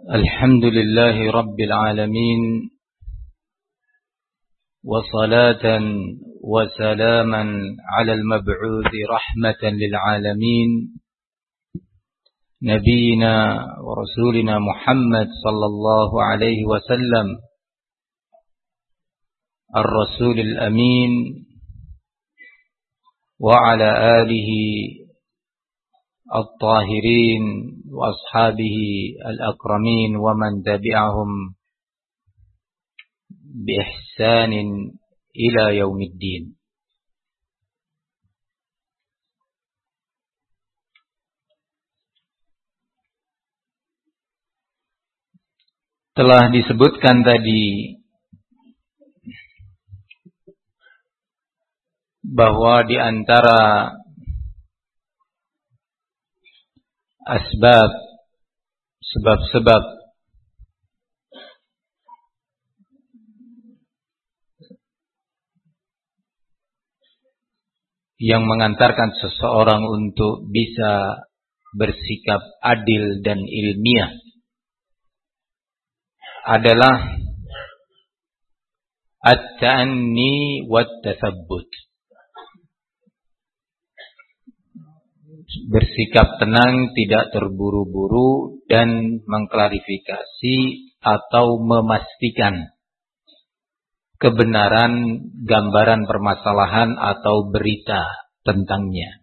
الحمد لله رب العالمين وصلاة وسلاما على المبعوث رحمة للعالمين نبينا ورسولنا محمد صلى الله عليه وسلم الرسول الأمين وعلى آله الطاهرين وأصحابه الأكرمين ومن تبعهم بإحسان إلى يوم الدين. Telah disebutkan tadi bahwa di antara sebab-sebab yang mengantarkan seseorang untuk bisa bersikap adil dan ilmiah adalah at-ta'anni wat-tathabbut. Bersikap tenang, tidak terburu-buru, dan mengklarifikasi atau memastikan kebenaran gambaran permasalahan atau berita tentangnya.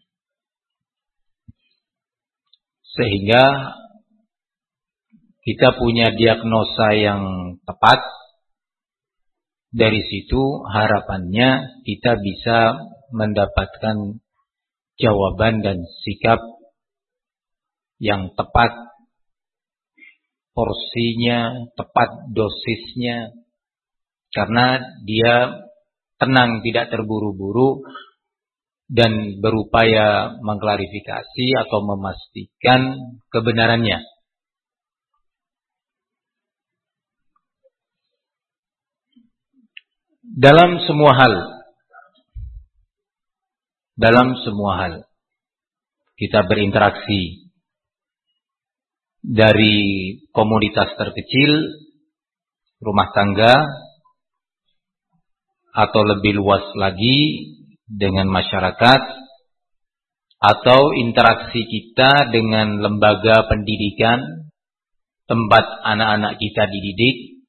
Sehingga kita punya diagnosa yang tepat. Dari situ harapannya kita bisa mendapatkan jawaban dan sikap yang tepat, porsinya tepat, dosisnya, karena dia tenang, tidak terburu-buru, dan berupaya mengklarifikasi atau memastikan kebenarannya. Dalam semua hal kita berinteraksi, dari komunitas terkecil, rumah tangga, atau lebih luas lagi dengan masyarakat, atau interaksi kita dengan lembaga pendidikan, tempat anak-anak kita dididik.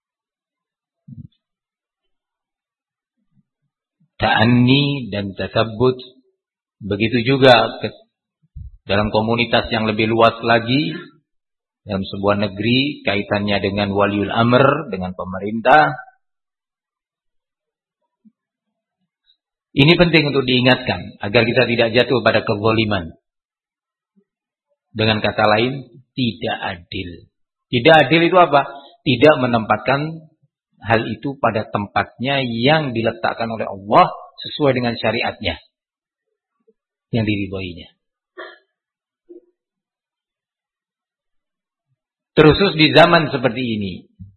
Ta'anni dan tathabbut. Begitu juga dalam komunitas yang lebih luas lagi, dalam sebuah negeri, kaitannya dengan waliul amr, dengan pemerintah. Ini penting untuk diingatkan agar kita tidak jatuh pada kezaliman. Dengan kata lain, tidak adil. Tidak adil itu apa? Tidak menempatkan hal itu pada tempatnya yang diletakkan oleh Allah sesuai dengan syariatnya yang diridhoinya. Terkhusus di zaman seperti ini,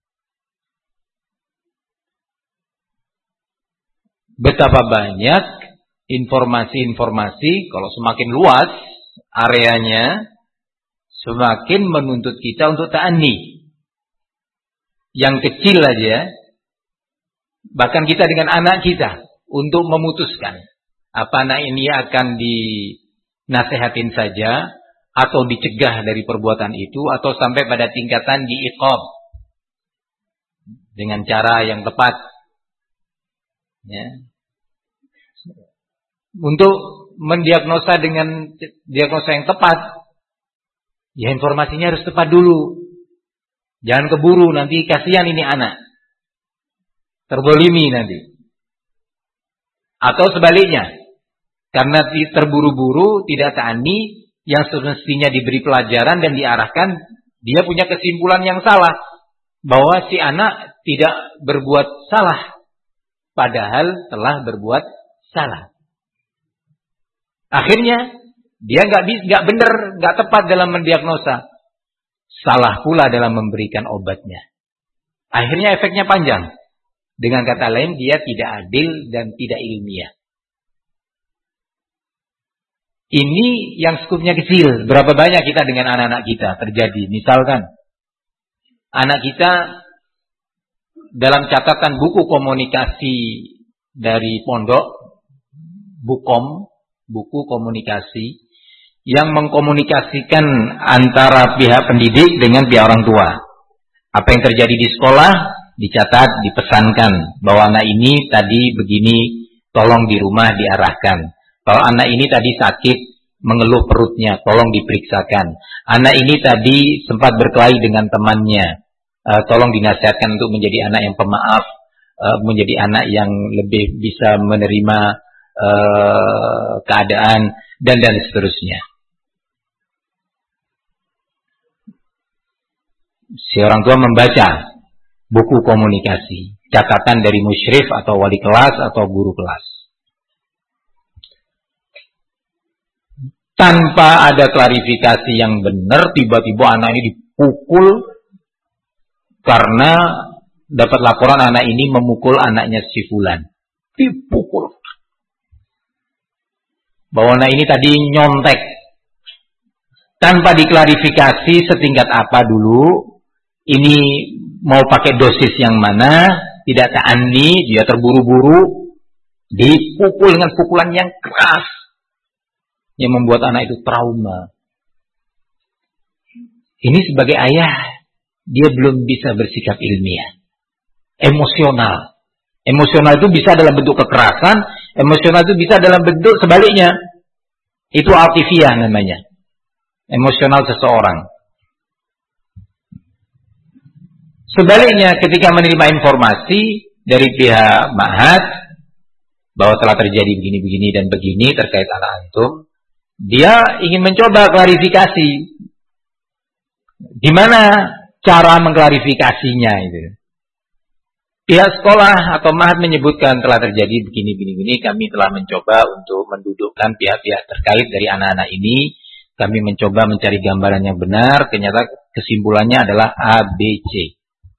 betapa banyak informasi-informasi, kalau semakin luas areanya, semakin menuntut kita untuk ta'anni. Yang kecil aja, bahkan kita dengan anak kita, untuk memutuskan apa anak ini akan dinasihatin saja, atau dicegah dari perbuatan itu, atau sampai pada tingkatan diiqab dengan cara yang tepat. Ya. Untuk mendiagnosa dengan diagnosa yang tepat, ya informasinya harus tepat dulu. Jangan keburu, nanti kasihan ini anak, terzalimi nanti. Atau sebaliknya, karena terburu-buru, tidak ta'anni, yang semestinya diberi pelajaran dan diarahkan, dia punya kesimpulan yang salah, bahwa si anak tidak berbuat salah, padahal telah berbuat salah. Akhirnya dia nggak benar, nggak tepat dalam mendiagnosa, salah pula dalam memberikan obatnya. Akhirnya efeknya panjang. Dengan kata lain, dia tidak adil dan tidak ilmiah. Ini yang skupnya kecil. Berapa banyak kita dengan anak-anak kita terjadi. Misalkan, anak kita dalam catatan buku komunikasi dari pondok, Bukom, buku komunikasi yang mengkomunikasikan antara pihak pendidik dengan pihak orang tua. Apa yang terjadi di sekolah dicatat, dipesankan bahwa anak ini tadi begini, tolong di rumah diarahkan. Kalau anak ini tadi sakit, mengeluh perutnya, tolong diperiksakan. Anak ini tadi sempat berkelahi dengan temannya, tolong dinasihatkan untuk menjadi anak yang pemaaf, menjadi anak yang lebih bisa menerima keadaan dan seterusnya. Si orang tua membaca buku komunikasi, catatan dari musyrif atau wali kelas atau guru kelas. Tanpa ada klarifikasi yang benar, tiba-tiba anak ini dipukul karena dapat laporan anak ini memukul anaknya si fulan. Dipukul. Bahwa anak ini tadi nyontek. Tanpa diklarifikasi setingkat apa dulu, ini mau pakai dosis yang mana, tidak ta'anni, dia terburu-buru, dipukul dengan pukulan yang keras, yang membuat anak itu trauma. Ini sebagai ayah, dia belum bisa bersikap ilmiah. Emosional. Emosional itu bisa dalam bentuk kekerasan, emosional itu bisa dalam bentuk sebaliknya. Itu altifiyah namanya. Emosional seseorang. Sebaliknya ketika menerima informasi dari pihak ma'had bahwa telah terjadi begini-begini dan begini terkait anak antum, dia ingin mencoba klarifikasi. Gimana cara mengklarifikasinya itu? Pihak sekolah atau ma'had menyebutkan telah terjadi begini-begini, kami telah mencoba untuk mendudukkan pihak-pihak terkait dari anak-anak ini. Kami mencoba mencari gambaran yang benar, ternyata kesimpulannya adalah A, B, C.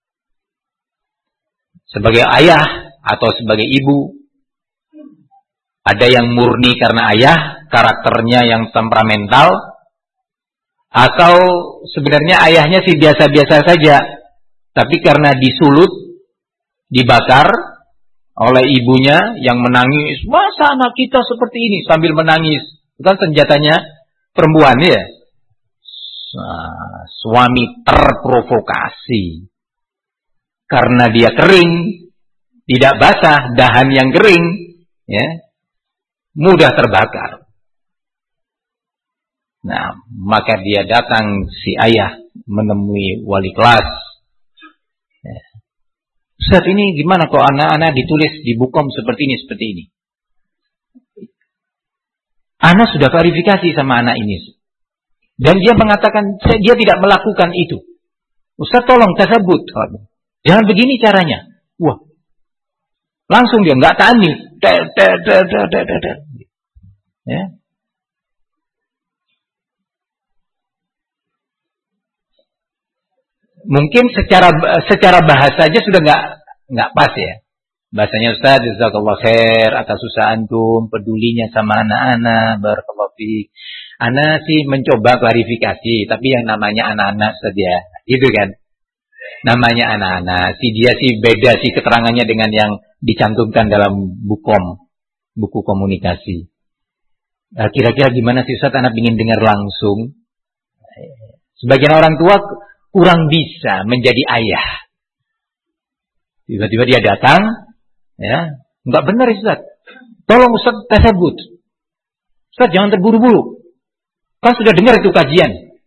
Sebagai ayah atau sebagai ibu, ada yang murni karena ayah, karakternya yang temperamental, atau sebenarnya ayahnya sih biasa-biasa saja, tapi karena disulut, dibakar oleh ibunya yang menangis, masa anak kita seperti ini sambil menangis, bukan senjatanya perempuan ya. Suami terprovokasi. Karena dia kering, tidak basah, dahan yang kering, ya, mudah terbakar. Nah, maka dia datang si ayah menemui wali kelas. Ya. Ustaz, ini gimana kok anak-anak ditulis di Bukom seperti ini? Anak sudah klarifikasi sama anak ini. Dan dia mengatakan dia tidak melakukan itu. Ustaz, tolong tasabut. Jangan begini caranya. Wah. Langsung dia enggak ta'anni. Ya. Mungkin secara bahasa aja sudah enggak pas ya. Bahasanya Ustaz, jazakallahu khair atas usaha antum, pedulinya sama anak-anak, barakallahu fiik. Ana sih mencoba klarifikasi, tapi yang namanya anak-anak saja. Gitu kan? Namanya anak-anak, dia sih beda sih keterangannya dengan yang dicantumkan dalam Bukom, buku komunikasi. Kira-kira gimana sih Ustaz, anak ingin dengar langsung. Sebagian orang tua kurang bisa menjadi ayah. Tiba-tiba dia datang, ya, enggak benar Ustaz. Tolong Ustaz tasabut. Ustaz jangan terburu-buru. Kan sudah dengar itu kajian.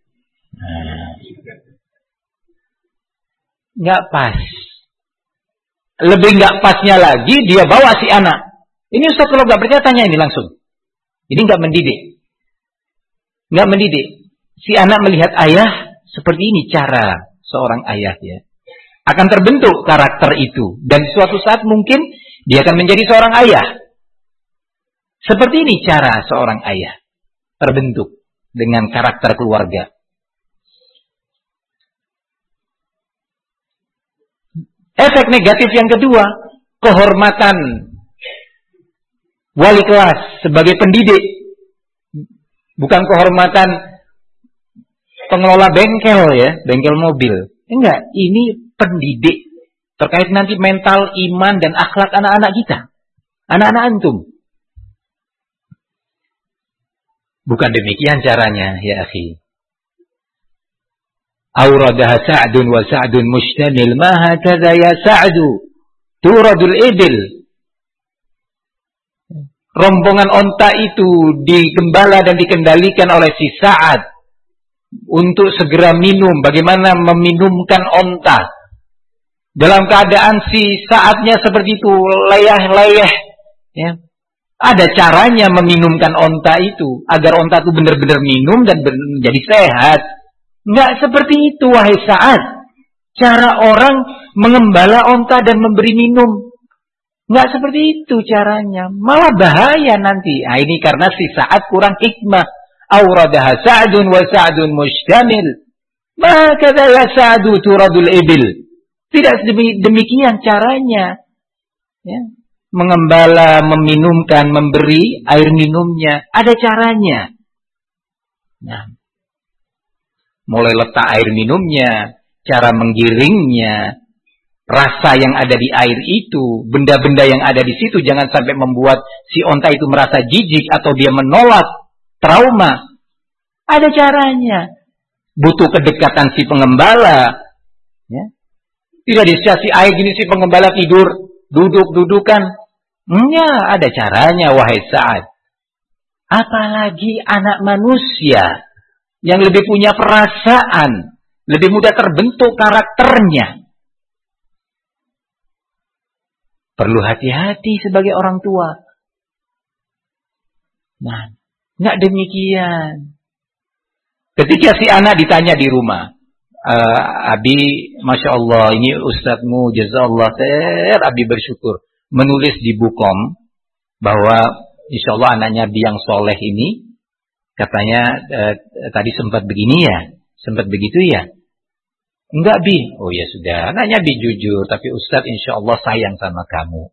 Nggak pas. Lebih nggak pasnya lagi dia bawa si anak. Ini Ustaz kalau nggak percaya tanya ini langsung. Ini nggak mendidik. Nggak mendidik. Si anak melihat ayah seperti ini cara seorang ayah ya. Akan terbentuk karakter itu dan suatu saat mungkin dia akan menjadi seorang ayah. Seperti ini cara seorang ayah terbentuk dengan karakter keluarga. Efek negatif yang kedua, kehormatan wali kelas sebagai pendidik. Bukan kehormatan pengelola bengkel ya, bengkel mobil. Enggak, ini pendidik terkait nanti mental, iman, dan akhlak anak-anak kita. Anak-anak antum. Bukan demikian caranya, ya akhi. Auradaha Sa'dun wa Sa'dun mustamil ma hakadha ya Sa'du turadul ibil. Rombongan onta itu digembala dan dikendalikan oleh si Sa'ad untuk segera minum. Bagaimana meminumkan onta dalam keadaan si Sa'adnya seperti itu, leyeh-leyeh, ya. Ada caranya meminumkan onta itu agar onta itu benar-benar minum dan menjadi sehat. Enggak seperti itu, wahai Sa'ad. Cara orang mengembala onta dan memberi minum. Enggak seperti itu caranya. Malah bahaya nanti. Nah, ini karena si Sa'ad kurang hikmah. Auradaha Sa'dun wa Sa'dun mustamil. Maka ya Sa'du turadul ibil. Tidak demikian caranya. Ya. Mengembala, meminumkan, memberi air minumnya. Ada caranya. Nah, mulai letak air minumnya, cara menggiringnya, rasa yang ada di air itu, benda-benda yang ada di situ, jangan sampai membuat si onta itu merasa jijik atau dia menolak, trauma. Ada caranya. Butuh kedekatan si pengembala. Ya. Tidak dikasih air gini si pengembala tidur, duduk-dudukan. Enggak, ada caranya, wahai Sa'ad. Apalagi anak manusia yang lebih punya perasaan, lebih mudah terbentuk karakternya. Perlu hati-hati sebagai orang tua. Nah, enggak demikian. Ketika si anak ditanya di rumah, Abi, Masya Allah, ini Ustadzmu, Jazallah khair, Abi bersyukur. Menulis di bukom bahwa insya Allah anaknya Abi yang soleh ini, katanya tadi sempat begini ya, sempat begitu ya. Enggak Bi, oh ya sudah, anaknya Bi jujur, tapi Ustadz insya Allah sayang sama kamu.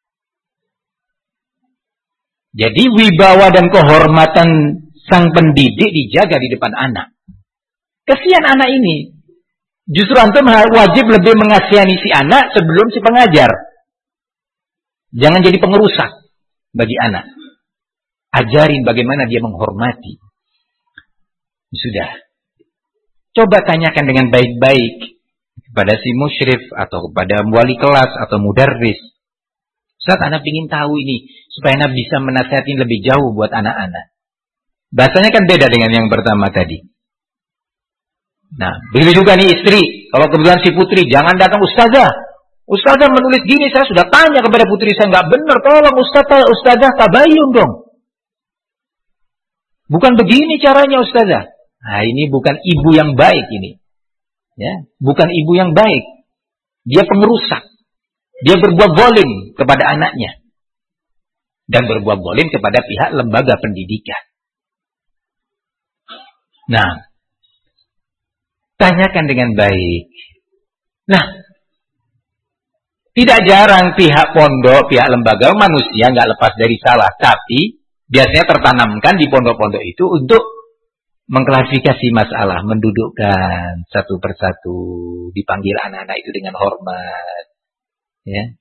Jadi wibawa dan kehormatan sang pendidik dijaga di depan anak. Kesian anak ini. Justru antum wajib lebih mengasihani si anak sebelum si pengajar. Jangan jadi pengerusak bagi anak. Ajarin bagaimana dia menghormati. Sudah. Coba tanyakan dengan baik-baik kepada si musyrif atau kepada wali kelas atau mudarris. Ustaz, anak ingin tahu ini supaya anak bisa menasihatin lebih jauh buat anak-anak. Bahasanya kan beda dengan yang pertama tadi. Nah, begitu juga nih istri. Kalau kebetulan si putri, jangan datang ustazah. Ustazah menulis gini, saya sudah tanya kepada putri saya, nggak benar. Tolong ustazah tabayun dong. Bukan begini caranya ustazah. Nah, ini bukan ibu yang baik ini. Ya, bukan ibu yang baik. Dia pengerusak. Dia berbuat zalim kepada anaknya. Dan berbuat zalim kepada pihak lembaga pendidikan. Nah, tanyakan dengan baik. Nah, tidak jarang pihak pondok, pihak lembaga, manusia nggak lepas dari salah. Tapi biasanya tertanamkan di pondok-pondok itu untuk mengklasifikasi masalah, mendudukkan satu persatu, dipanggil anak-anak itu dengan hormat. Ya.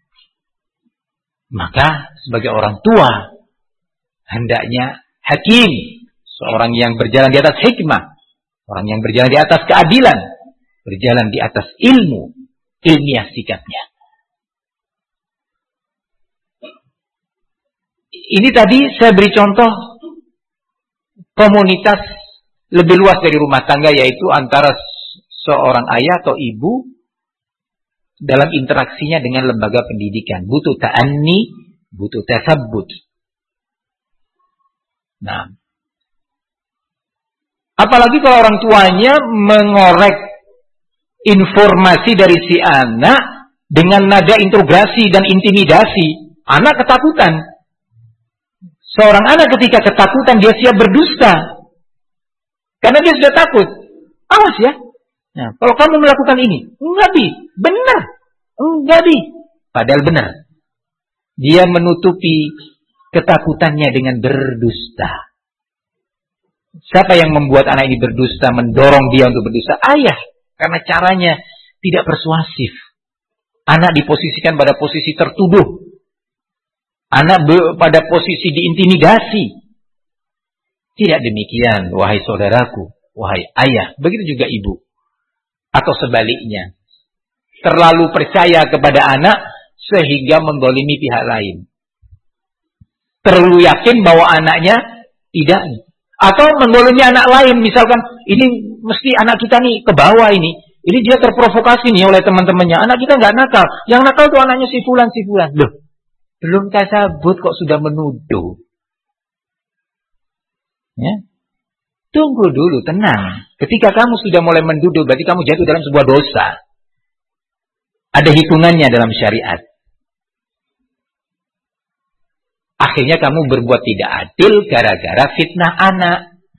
Maka sebagai orang tua, hendaknya hakim, seorang yang berjalan di atas hikmah, orang yang berjalan di atas keadilan, berjalan di atas ilmu, ilmiah sikapnya. Ini tadi saya beri contoh komunitas lebih luas dari rumah tangga, yaitu antara seorang ayah atau ibu dalam interaksinya dengan lembaga pendidikan. Butuh ta'anni, butuh tasabbut. Nah, apalagi kalau orang tuanya mengorek informasi dari si anak dengan nada interogasi dan intimidasi, anak ketakutan. Seorang anak ketika ketakutan, dia siap berdusta. Karena dia sudah takut. Awas ya. Nah, kalau kamu melakukan ini, enggak Bi, benar. Enggak Bi, padahal benar. Dia menutupi ketakutannya dengan berdusta. Siapa yang membuat anak ini berdusta, mendorong dia untuk berdusta? Ayah. Karena caranya tidak persuasif. Anak diposisikan pada posisi tertuduh. Anak pada posisi diintimidasi. Tidak demikian, wahai saudaraku, wahai ayah, begitu juga ibu. Atau sebaliknya. Terlalu percaya kepada anak sehingga mendolimi pihak lain. Terlalu yakin bahwa anaknya tidak. Atau mendolimi anak lain. Misalkan, ini mesti anak kita nih ke bawah ini. Ini dia terprovokasi nih oleh teman-temannya. Anak kita nggak nakal. Yang nakal tuh anaknya si fulan. Loh, belum tasabut kok sudah menuduh. Ya. Tunggu dulu, tenang. Ketika kamu sudah mulai menduduh, berarti kamu jatuh dalam sebuah dosa. Ada hitungannya dalam syariat. Akhirnya kamu berbuat tidak adil gara-gara fitnah anak.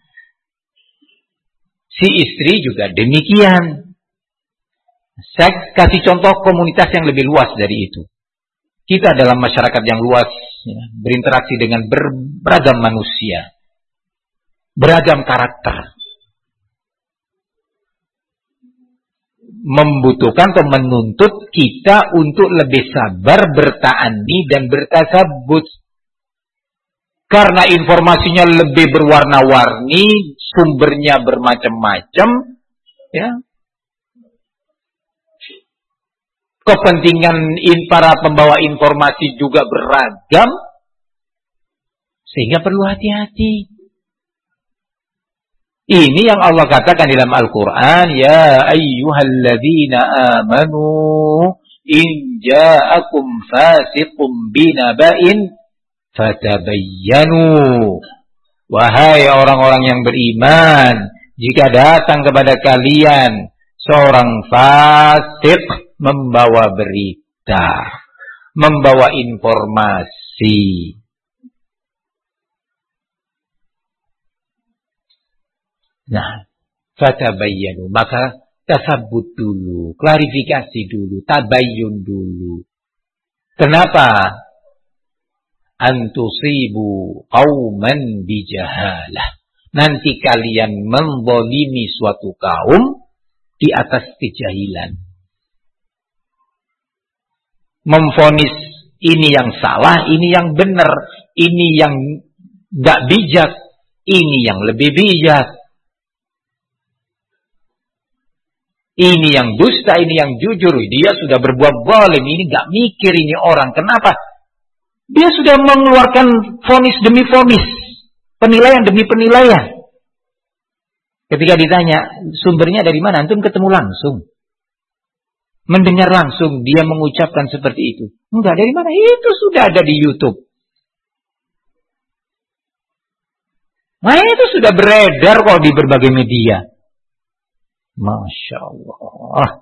Si istri juga demikian. Saya kasih contoh komunitas yang lebih luas dari itu. Kita dalam masyarakat yang luas, ya, berinteraksi dengan beragam manusia. Beragam karakter. Membutuhkan atau menuntut kita untuk lebih sabar, berta'anni dan bertasabut. Karena informasinya lebih berwarna-warni, sumbernya bermacam-macam, ya. Kepentingan para pembawa informasi juga beragam, sehingga perlu hati-hati. Ini yang Allah katakan dalam Al-Quran, ya ayyuhalladzina amanu in ja'akum fasiqum binaba'in fatabayyanu. Wahai orang-orang yang beriman, jika datang kepada kalian seorang fasik membawa berita, membawa informasi, nah, fatabayyanu, maka tasabbut dulu, klarifikasi dulu, tabayyun dulu. Kenapa? Antusibu qauman bijahalah. Nanti kalian menzalimi suatu kaum di atas kejahilan. Memvonis ini yang salah, ini yang benar, ini yang enggak bijak, ini yang lebih bijak. Ini yang dusta, ini yang jujur. Dia sudah berbuat zalim, ini gak mikir ini orang. Kenapa? Dia sudah mengeluarkan vonis demi vonis, penilaian demi penilaian. Ketika ditanya, sumbernya dari mana? Antum ketemu langsung. Mendengar langsung dia mengucapkan seperti itu. Enggak, dari mana? Itu sudah ada di YouTube. Nah, itu sudah beredar kok di berbagai media. Masya Allah.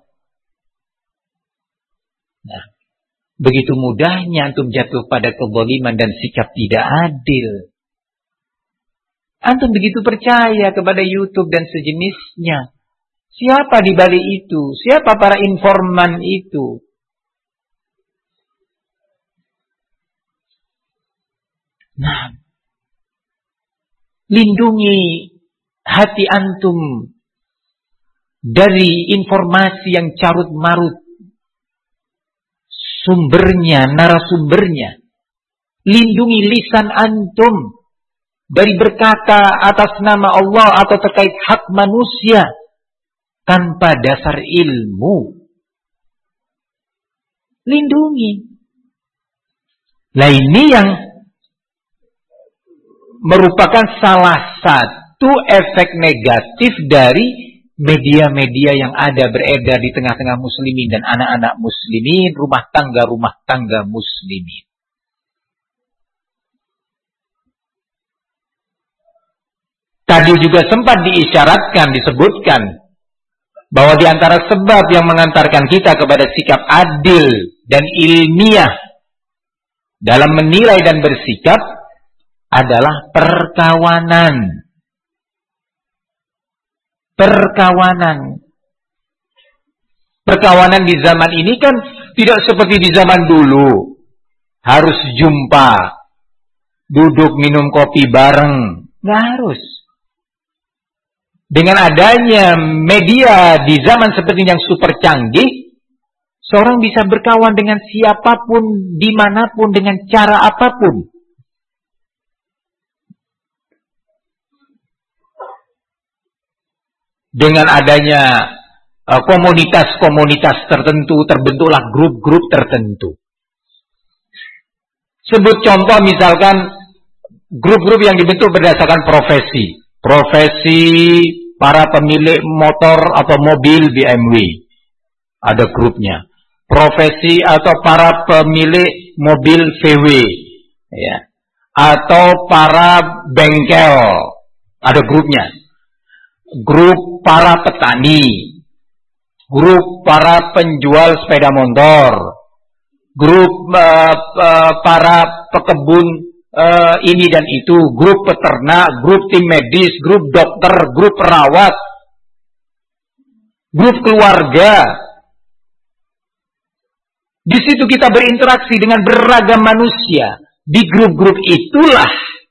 Nah, begitu mudahnya antum jatuh pada kezaliman dan sikap tidak adil. Antum begitu percaya kepada YouTube dan sejenisnya. Siapa di balik itu? Siapa para informan itu? Nah, lindungi hati antum dari informasi yang carut-marut, sumbernya, narasumbernya. Lindungi lisan antum dari berkata atas nama Allah atau terkait hak manusia tanpa dasar ilmu. Lindungi. Nah, ini yang merupakan salah satu efek negatif dari media-media yang ada beredar di tengah-tengah muslimin dan anak-anak muslimin, rumah tangga muslimin. Tadi juga sempat diisyaratkan, disebutkan bahwa di antara sebab yang mengantarkan kita kepada sikap adil dan ilmiah dalam menilai dan bersikap adalah perkawanan. Perkawanan di zaman ini kan tidak seperti di zaman dulu. Harus jumpa, duduk minum kopi bareng. Nggak harus. Dengan adanya media di zaman seperti yang super canggih, seorang bisa berkawan dengan siapapun, dimanapun, dengan cara apapun. Dengan adanya komunitas-komunitas tertentu, terbentuklah grup-grup tertentu. Sebut contoh misalkan grup-grup yang dibentuk berdasarkan profesi. Profesi para pemilik motor atau mobil BMW. Ada grupnya. Profesi atau para pemilik mobil VW. Ya. Atau para bengkel. Ada grupnya. Grup para petani. Grup para penjual sepeda motor. Grup para pekebun ini dan itu, grup peternak, grup tim medis, grup dokter, grup perawat, grup keluarga. Di situ kita berinteraksi dengan beragam manusia. Di grup-grup itulah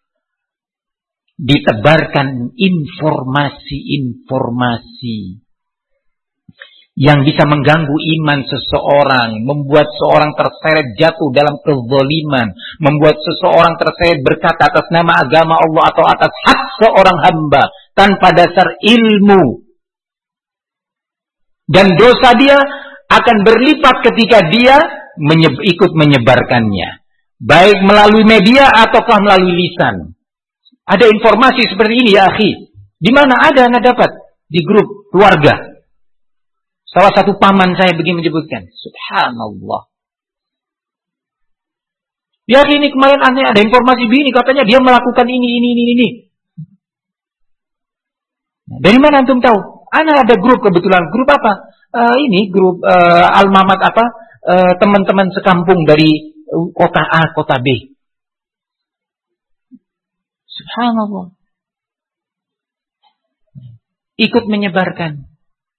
ditebarkan informasi-informasi yang bisa mengganggu iman seseorang, membuat seorang terseret jatuh dalam kezaliman, membuat seseorang terseret berkata atas nama agama Allah atau atas hak seorang hamba tanpa dasar ilmu. Dan dosa dia akan berlipat ketika dia ikut menyebarkannya, baik melalui media ataukah melalui lisan. Ada informasi seperti ini ya akhi. Di mana ada Anda dapat? Di grup keluarga. Salah satu paman saya begini menyebutkan. Subhanallah. Ya ini kemarin aneh ada informasi begini. Katanya dia melakukan ini. Dari mana antum tahu? Ana ada grup kebetulan. Grup apa? Ini grup almamat apa? Teman-teman sekampung dari kota A, kota B. Subhanallah. Ikut menyebarkan.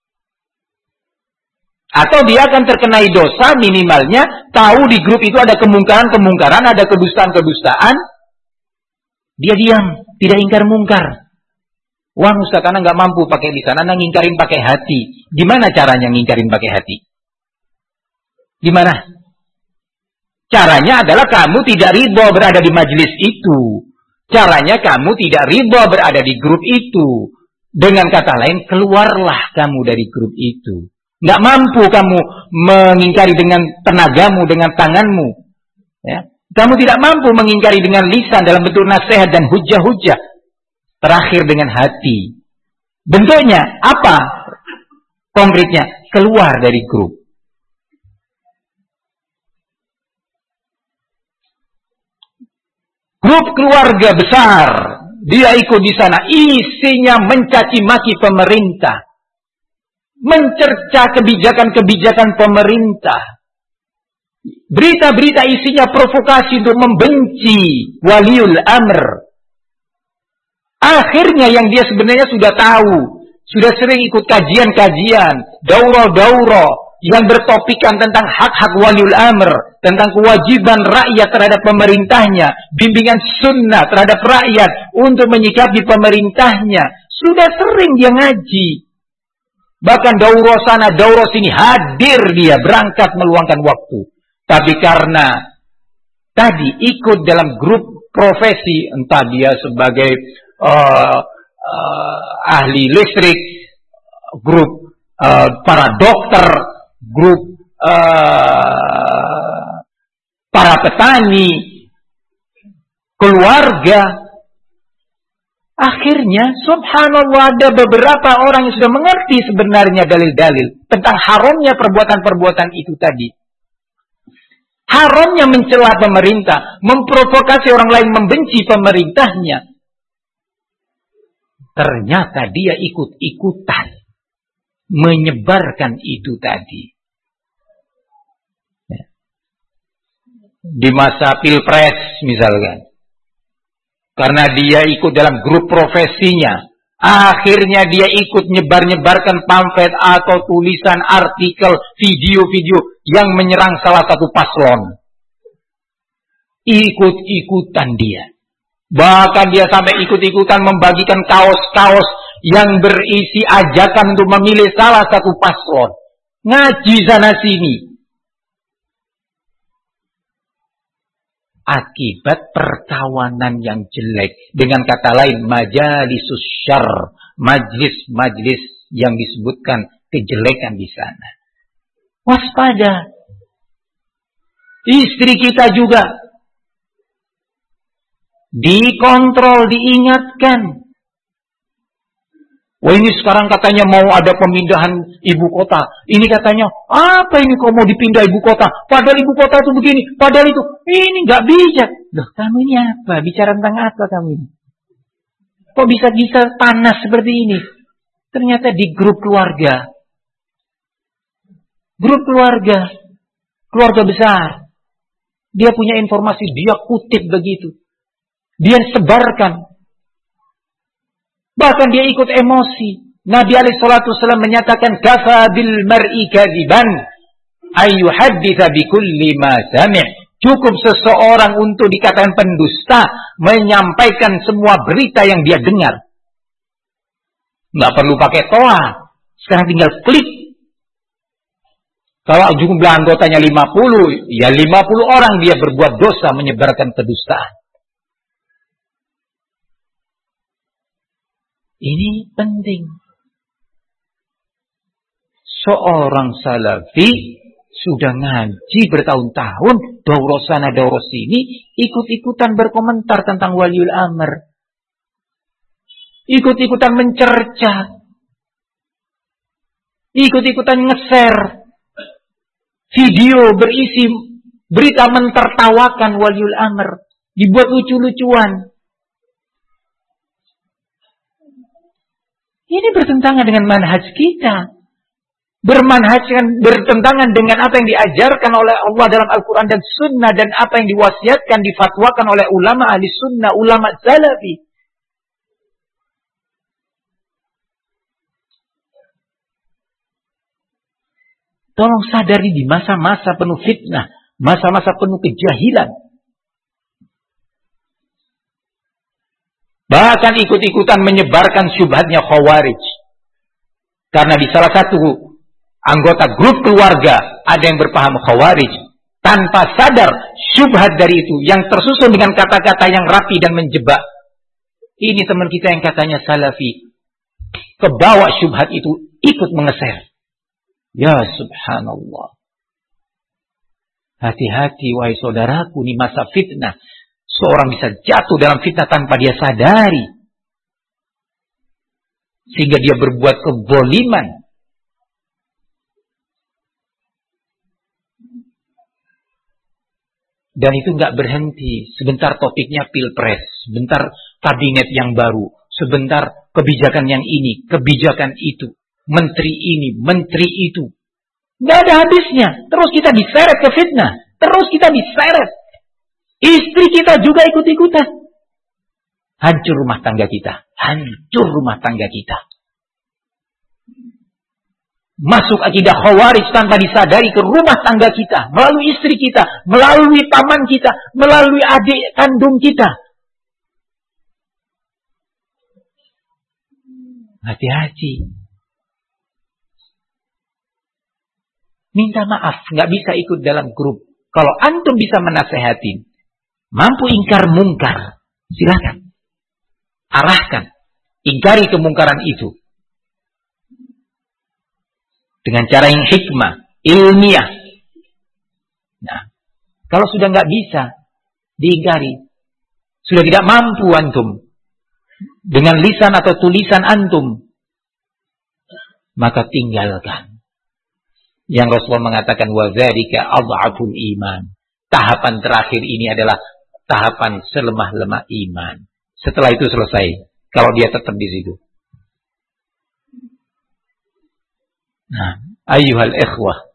Atau dia akan terkenai dosa minimalnya tahu di grup itu ada kemungkaran-kemungkaran, ada kedustaan-kedustaan. Dia diam, tidak ingkar mungkar. Wah Ustaz, Anda nggak mampu pakai lisan, Anda ngingkarin pakai hati. Gimana caranya ngingkarin pakai hati? Gimana? Caranya adalah kamu tidak ridho berada di majelis itu. Caranya kamu tidak ridho berada di grup itu. Dengan kata lain, keluarlah kamu dari grup itu. Nggak mampu kamu mengingkari dengan tenagamu, dengan tanganmu. Ya. Kamu tidak mampu mengingkari dengan lisan dalam bentuk nasihat dan hujah-hujah. Terakhir dengan hati. Bentuknya apa? Konkretnya, keluar dari grup. Grup keluarga besar, dia ikut di sana, isinya mencaci maki pemerintah. Mencerca kebijakan-kebijakan pemerintah. Berita-berita isinya provokasi untuk membenci waliul amr. Akhirnya yang dia sebenarnya sudah tahu, sudah sering ikut kajian-kajian, daurah-daurah yang bertopikan tentang hak-hak waliul amr, tentang kewajiban rakyat terhadap pemerintahnya, bimbingan sunnah terhadap rakyat untuk menyikapi pemerintahnya. Sudah sering dia ngaji. Bahkan daurah sana, daurah sini, hadir dia, berangkat meluangkan waktu. Tapi karena tadi ikut dalam grup profesi, entah dia sebagai ahli listrik, grup para dokter, grup para petani, keluarga. Akhirnya, subhanallah, ada beberapa orang yang sudah mengerti sebenarnya dalil-dalil tentang haramnya perbuatan-perbuatan itu tadi. Haramnya mencela pemerintah, memprovokasi orang lain membenci pemerintahnya. Ternyata dia ikut-ikutan menyebarkan itu tadi. Di masa pilpres misalkan. Karena dia ikut dalam grup profesinya. Akhirnya dia ikut nyebar-nyebarkan pamflet atau tulisan, artikel, video-video yang menyerang salah satu paslon. Ikut-ikutan dia. Bahkan dia sampai ikut-ikutan membagikan kaos-kaos yang berisi ajakan untuk memilih salah satu paslon. Ngaji sana sini. Akibat perkawanan yang jelek. Dengan kata lain, majalisus syarr, majlis-majlis yang disebutkan kejelekan di sana. Waspada. Istri kita juga dikontrol, diingatkan. Wah, ini sekarang katanya mau ada pemindahan ibu kota. Ini katanya, apa ini kok mau dipindah ibu kota? Padahal ibu kota itu begini, padahal itu. Ini nggak bijak. Loh, kamu ini apa? Bicara tentang apa kamu ini? Kok bisa panas seperti ini? Ternyata di grup keluarga. Grup keluarga. Keluarga besar. Dia punya informasi, dia kutip begitu. Dia sebarkan. Bahkan dia ikut emosi. Nabi SAW menyatakan, kafa bil mar'i kadziban ayyuhadditsa bikulli ma sami'. Cukup seseorang untuk dikatakan pendusta, menyampaikan semua berita yang dia dengar. Nggak perlu pakai toa. Sekarang tinggal klik. Kalau jumlah anggotanya 50, ya 50 orang dia berbuat dosa menyebarkan kedustaan. Ini penting. Seorang salafi sudah ngaji bertahun-tahun, daurah sana, daurah sini, ikut-ikutan berkomentar tentang waliul amr. Ikut-ikutan mencerca. Ikut-ikutan nge-share video berisi berita mentertawakan waliul amr. Dibuat lucu-lucuan. Ini bertentangan dengan manhaj kita. Bertentangan dengan apa yang diajarkan oleh Allah dalam Al-Quran dan Sunnah. Dan apa yang diwasiatkan, difatwakan oleh ulama ahli sunnah, ulama salafi. Tolong sadari di masa-masa penuh fitnah. Masa-masa penuh kejahilan. Bahkan ikut-ikutan menyebarkan syubhatnya Khawarij. Karena di salah satu anggota grup keluarga ada yang berpaham Khawarij. Tanpa sadar syubhat dari itu yang tersusun dengan kata-kata yang rapi dan menjebak. Ini teman kita yang katanya salafi. Kebawa syubhat itu ikut mengeser. Ya subhanallah. Hati-hati wahai saudaraku, ini masa fitnah. Seorang bisa jatuh dalam fitnah tanpa dia sadari. Sehingga dia berbuat kezaliman. Dan itu nggak berhenti. Sebentar topiknya pilpres. Sebentar kabinet yang baru. Sebentar kebijakan yang ini, kebijakan itu. Menteri ini, menteri itu. Nggak ada habisnya. Terus kita diseret ke fitnah. Terus kita diseret. Istri kita juga ikut-ikutan. Hancur rumah tangga kita. Hancur rumah tangga kita. Masuk akidah Khawarij tanpa disadari ke rumah tangga kita. Melalui istri kita. Melalui paman kita. Melalui adik kandung kita. Hati-hati. Minta maaf. Nggak bisa ikut dalam grup. Kalau antum bisa menasehatin. Mampu ingkar mungkar. Silakan. Arahkan. Ingkari kemungkaran itu. Dengan cara yang hikmah. Ilmiah. Nah. Kalau sudah nggak bisa. Diingkari. Sudah tidak mampu antum. Dengan lisan atau tulisan antum. Maka tinggalkan. Yang Rasulullah mengatakan. Wadzalika adhaful iman. Tahapan terakhir ini adalah tahapan selemah-lemah iman. Setelah itu selesai. Kalau dia tetap di situ. Nah, ayyuhal ikhwah.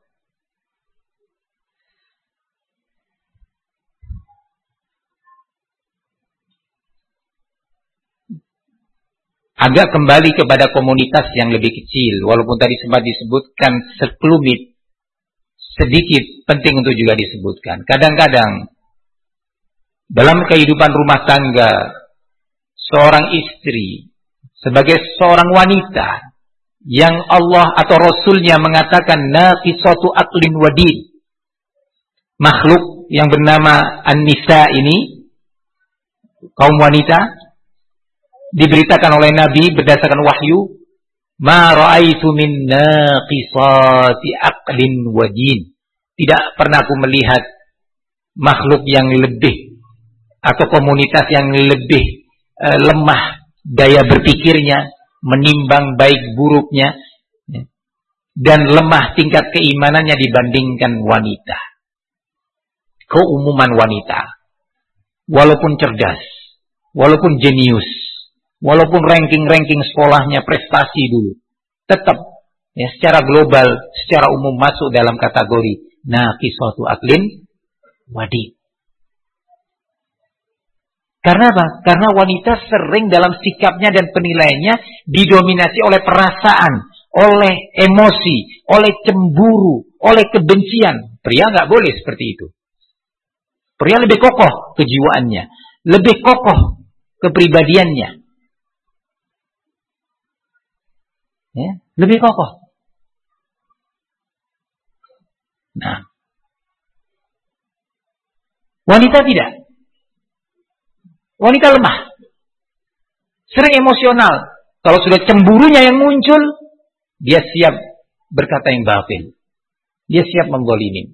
Agak kembali kepada komunitas yang lebih kecil. Walaupun tadi sempat disebutkan sekelumit. Sedikit penting untuk juga disebutkan. Kadang-kadang dalam kehidupan rumah tangga, seorang istri sebagai seorang wanita yang Allah atau Rasulnya mengatakan naqisatu aqlin wa din, makhluk yang bernama An-Nisa ini, kaum wanita, diberitakan oleh Nabi berdasarkan wahyu, ma ra'aitu min naqisati aqlin wa din, tidak pernah aku melihat makhluk yang lebih atau komunitas yang lebih lemah daya berpikirnya, menimbang baik buruknya, dan lemah tingkat keimanannya dibandingkan wanita. Keumuman wanita, walaupun cerdas, walaupun jenius, walaupun ranking-ranking sekolahnya prestasi dulu, tetap ya, secara global, secara umum masuk dalam kategori naqisatu aqlin wa din. Karena apa? Karena wanita sering dalam sikapnya dan penilaiannya didominasi oleh perasaan, oleh emosi, oleh cemburu, oleh kebencian. Pria nggak boleh seperti itu. Pria lebih kokoh kejiwaannya, lebih kokoh kepribadiannya. Ya, lebih kokoh. Nah, wanita tidak. Wanita lemah, sering emosional. Kalau sudah cemburunya yang muncul, dia siap berkata yang batil. Dia siap menggolimi.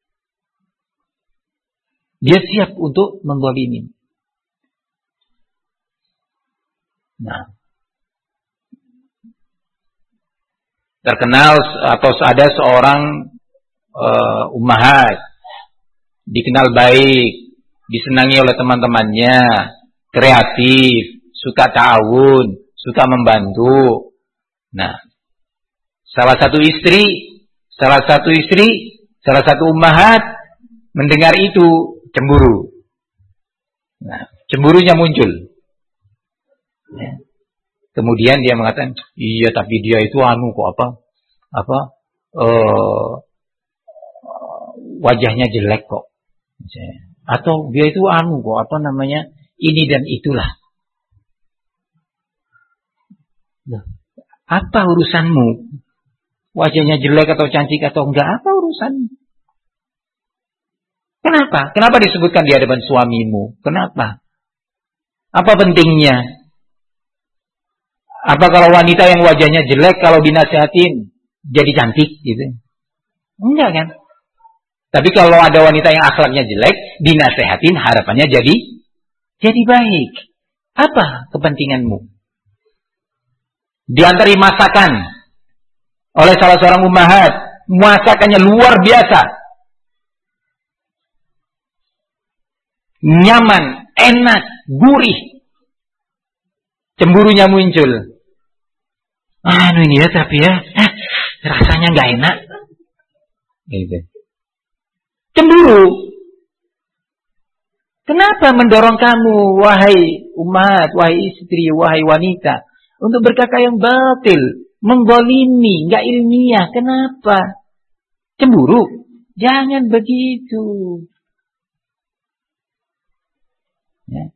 Dia siap untuk menggolimi. Nah, terkenal atau ada seorang ummahat, dikenal baik, disenangi oleh teman-temannya, kreatif, suka ta'awun, suka membantu. Nah, salah satu ummahat mendengar itu cemburu. Nah, cemburunya muncul. Ya. Kemudian dia mengatakan, iya tapi dia itu wajahnya jelek kok. Atau dia itu ini dan itulah. Loh, apa urusanmu? Wajahnya jelek atau cantik atau enggak, apa urusan? Kenapa? Kenapa disebutkan di hadapan suamimu? Kenapa? Apa pentingnya? Apa kalau wanita yang wajahnya jelek kalau dinasihatin jadi cantik gitu? Enggak kan? Tapi kalau ada wanita yang akhlaknya jelek, dinasehatin harapannya jadi baik. Apa kepentinganmu? Diantari masakan oleh salah seorang ummahat, masakannya luar biasa. Nyaman, enak, gurih. Cemburunya muncul. Ini ya tapi ya, rasanya nggak enak. Gitu. Cemburu. Kenapa mendorong kamu, wahai umat, wahai istri, wahai wanita, untuk berkata yang batil, menggolimi, nggak ilmiah? Kenapa? Cemburu? Jangan begitu. Ya.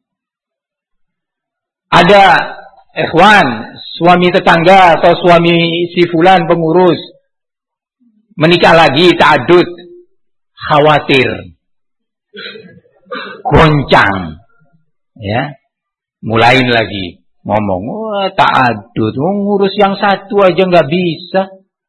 Ada ikhwan, suami tetangga atau suami si fulan pengurus menikah lagi, ta'adud. Khawatir, goncang, ya, mulain lagi ngomong, ta'adud, ngurus yang satu aja nggak bisa,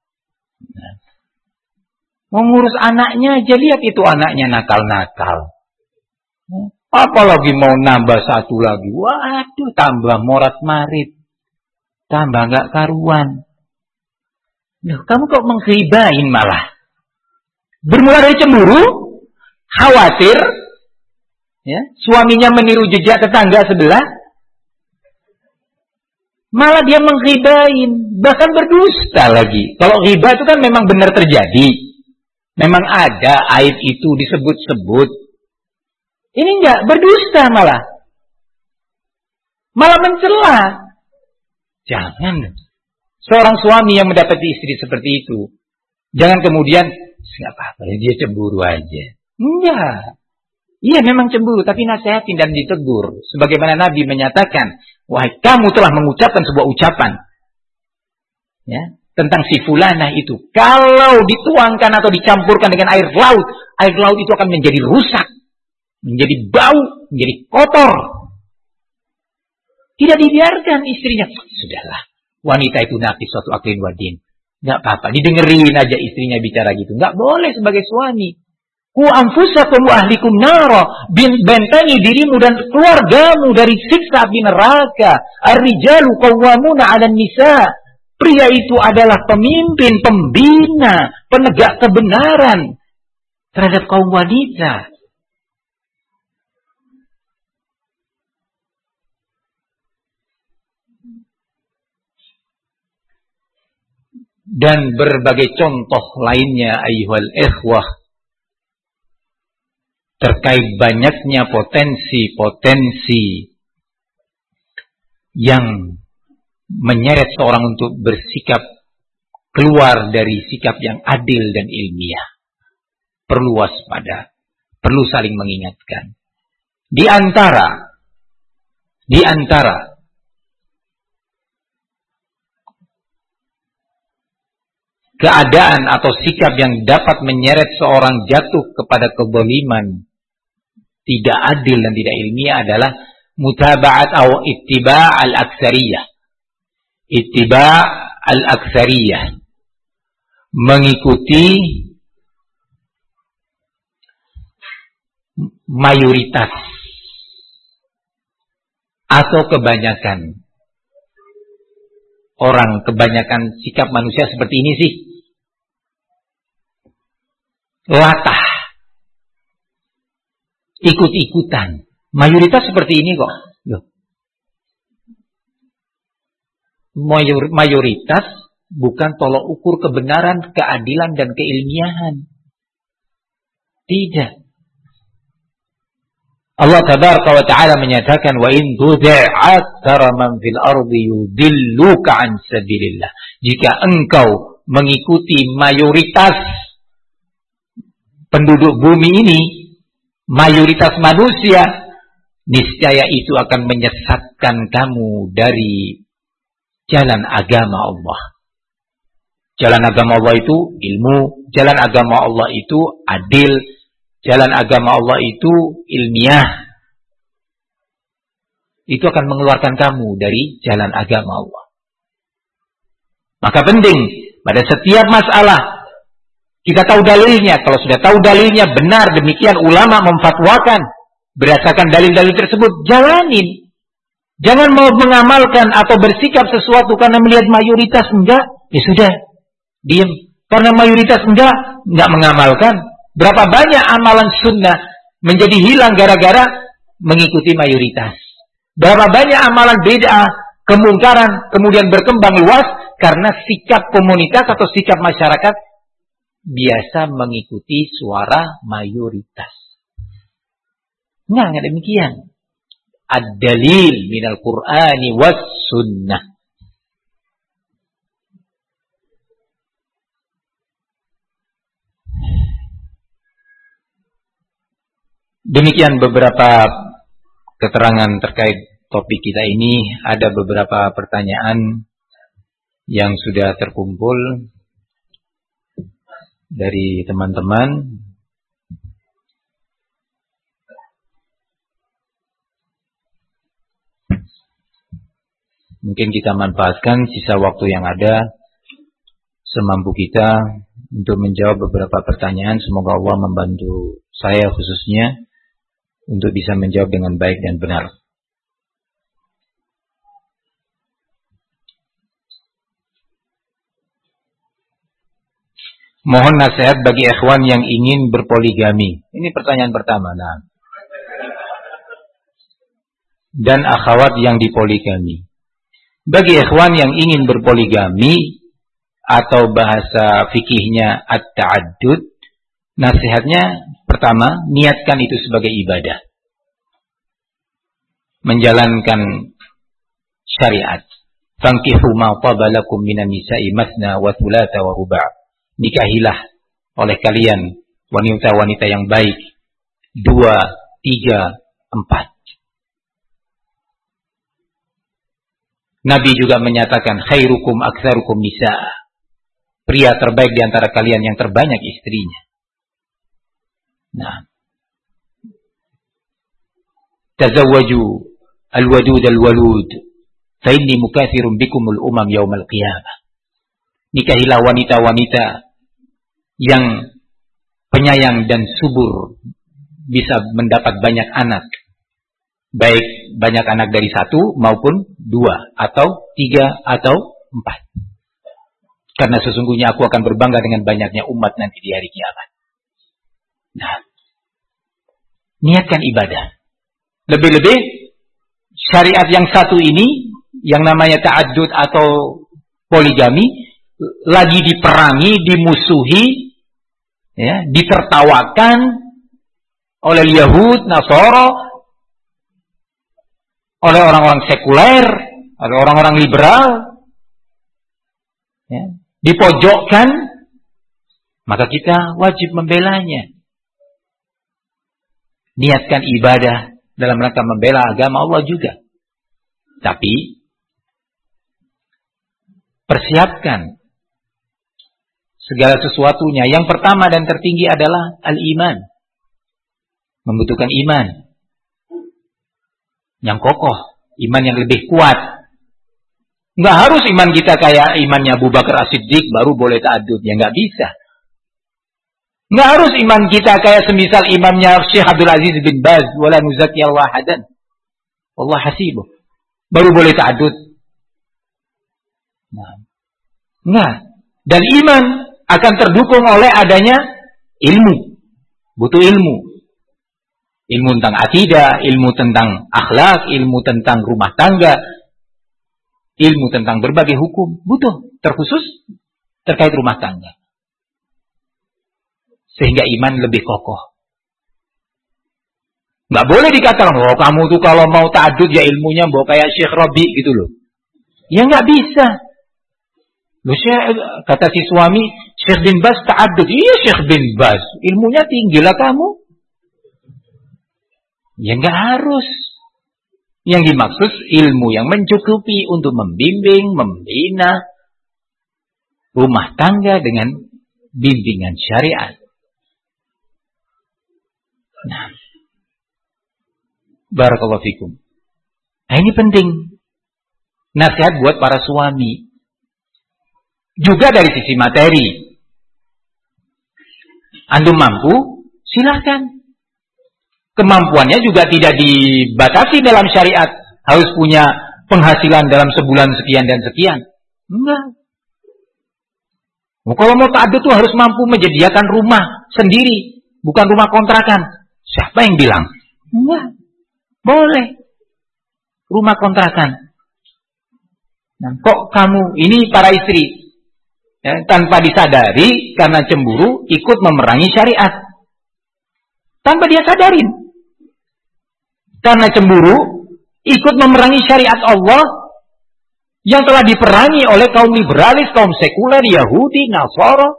ngurus anaknya aja, lihat itu anaknya nakal-nakal, apalagi mau nambah satu lagi, waduh, tambah morat-marit, tambah nggak karuan. Loh, kamu kok mengghibahin malah? Bermula dari cemburu, khawatir, ya, suaminya meniru jejak tetangga sebelah, malah dia menghibahin, bahkan berdusta lagi. Kalau ghibah itu kan memang benar terjadi, memang ada aib itu disebut-sebut. Ini enggak, berdusta malah mencela. Jangan. Seorang suami yang mendapati istri seperti itu, jangan kemudian nggak apa-apa, dia cemburu aja. Enggak. Iya memang cemburu, tapi nasihatin dan ditegur. Sebagaimana Nabi menyatakan, wahai kamu telah mengucapkan sebuah ucapan, ya, tentang si fulanah itu. Kalau dituangkan atau dicampurkan dengan air laut itu akan menjadi rusak, menjadi bau, menjadi kotor. Tidak dibiarkan istrinya. Sudahlah, wanita itu nafis suatu aklin wadin. Nggak apa-apa, didengerin aja istrinya bicara gitu. Nggak boleh sebagai suami. Ku anfusakum wa ahlikum nara, bentengi dirimu dan keluargamu dari siksa api neraka. Ar-rijalu qawwamuna 'alan nisa. Pria itu adalah pemimpin, pembina, penegak kebenaran terhadap kaum wanita. Dan berbagai contoh lainnya ayyuhal ikhwah terkait banyaknya potensi-potensi yang menyeret seorang untuk bersikap keluar dari sikap yang adil dan ilmiah. Perlu waspada, perlu saling mengingatkan. Di antara keadaan atau sikap yang dapat menyeret seorang jatuh kepada kezaliman tidak adil dan tidak ilmiah adalah mutaba'at atau ittiba' al-aksariyah. Ittiba' al-aksariyah, mengikuti mayoritas atau kebanyakan orang, kebanyakan sikap manusia seperti ini sih. Latah, ikut-ikutan. Mayoritas seperti ini kok. Loh. Mayoritas bukan tolok ukur kebenaran, keadilan, dan keilmiahan. Tidak. Allah tabaraka wa ta'ala menyatakan, wa in tud'aktara man fil ardi yudilluka an sabilillah. Jika engkau mengikuti mayoritas penduduk bumi ini, mayoritas manusia, niscaya itu akan menyesatkan kamu dari jalan agama Allah. Jalan agama Allah itu ilmu, jalan agama Allah itu adil, jalan agama Allah itu ilmiah. Itu akan mengeluarkan kamu dari jalan agama Allah. Maka penting pada setiap masalah kita tahu dalilnya. Kalau sudah tahu dalilnya benar demikian ulama memfatwakan berdasarkan dalil-dalil tersebut, jalanin. Jangan mau mengamalkan atau bersikap sesuatu karena melihat mayoritas enggak, ya sudah, diam. Karena mayoritas enggak mengamalkan. Berapa banyak amalan sunnah menjadi hilang gara-gara mengikuti mayoritas. Berapa banyak amalan bid'ah, kemungkaran kemudian berkembang luas karena sikap komunitas atau sikap masyarakat biasa mengikuti suara mayoritas. Enggak demikian. Ad-dalil minal Qur'ani was sunnah. Demikian beberapa keterangan terkait topik kita ini. Ada beberapa pertanyaan yang sudah terkumpul dari teman-teman. Mungkin kita manfaatkan sisa waktu yang ada semampu kita untuk menjawab beberapa pertanyaan. Semoga Allah membantu saya khususnya untuk bisa menjawab dengan baik dan benar. Mohon nasihat bagi ikhwan yang ingin berpoligami. Ini pertanyaan pertama. Nah. Dan akhwat yang dipoligami. Bagi ikhwan yang ingin berpoligami atau bahasa fikihnya at-ta'addud, nasihatnya pertama, niatkan itu sebagai ibadah. Menjalankan syariat. Fankihu ma taba lakum minan nisa'i masna wa thulatha wa ruba'. Nikahilah oleh kalian wanita-wanita yang baik 2, 3, 4. Nabi juga menyatakan khairukum aktsarukum nisa. Pria terbaik di antara kalian yang terbanyak istrinya. Nah, tazawwaju al-wadud al-walud fa inni mukatsirun bikumul umam yaumal qiyamah. Nikahilah wanita-wanita yang penyayang dan subur, bisa mendapat banyak anak. Baik banyak anak dari 1 maupun 2 atau 3 atau 4. Karena sesungguhnya aku akan berbangga dengan banyaknya umat nanti di hari kiamat. Nah, niatkan ibadah. Lebih-lebih syariat yang satu ini, yang namanya ta'addud atau poligami, lagi diperangi, dimusuhi, ya, ditertawakan oleh Yahud, Nasara, oleh orang-orang sekuler, oleh orang-orang liberal, ya, dipojokkan, maka kita wajib membelanya. Niatkan ibadah dalam rangka membela agama Allah juga. Tapi persiapkan segala sesuatunya. Yang pertama dan tertinggi adalah al-iman. Membutuhkan iman yang kokoh, iman yang lebih kuat. Nggak harus iman kita kayak imannya Abu Bakar As-Siddiq baru boleh ta'addud. Ya nggak bisa. Nggak harus iman kita kayak semisal imamnya Syekh Abdul Aziz bin Baz. Wala nuzaki Allah hadan. Allah hasibuh. Baru boleh ta'addud. Nah, nggak. Dan iman akan terdukung oleh adanya ilmu. Butuh ilmu. Ilmu tentang akidah, ilmu tentang akhlak, ilmu tentang rumah tangga, ilmu tentang berbagai hukum. Butuh, terkhusus terkait rumah tangga. Sehingga iman lebih kokoh. Nggak boleh dikatakan, oh kamu tuh kalau mau ta'addud ya ilmunya mau kayak Syekh Rabi gitu loh. Ya nggak bisa. Loh, kata si suami, Syekh bin Baz ta'addud. Iya Syekh bin Baz, ilmunya tinggilah kamu. Ya nggak harus. Yang dimaksud ilmu yang mencukupi untuk membimbing, membina rumah tangga dengan bimbingan syariat. Nah, barakallahu fikum. Nah, ini penting. Nasihat buat para suami. Juga dari sisi materi. Antum mampu, silahkan. Kemampuannya juga tidak dibatasi dalam syariat. Harus punya penghasilan dalam sebulan sekian dan sekian. Enggak. Kalau mau ta'addud tuh harus mampu menyediakan rumah sendiri. Bukan rumah kontrakan. Siapa yang bilang? Enggak. Boleh. Rumah kontrakan. Nah, kok kamu, ini para istri, ya, tanpa disadari, karena cemburu, ikut memerangi syariat. Tanpa dia sadarin. Karena cemburu, ikut memerangi syariat Allah yang telah diperangi oleh kaum liberalis, kaum sekuler, Yahudi, Nasara.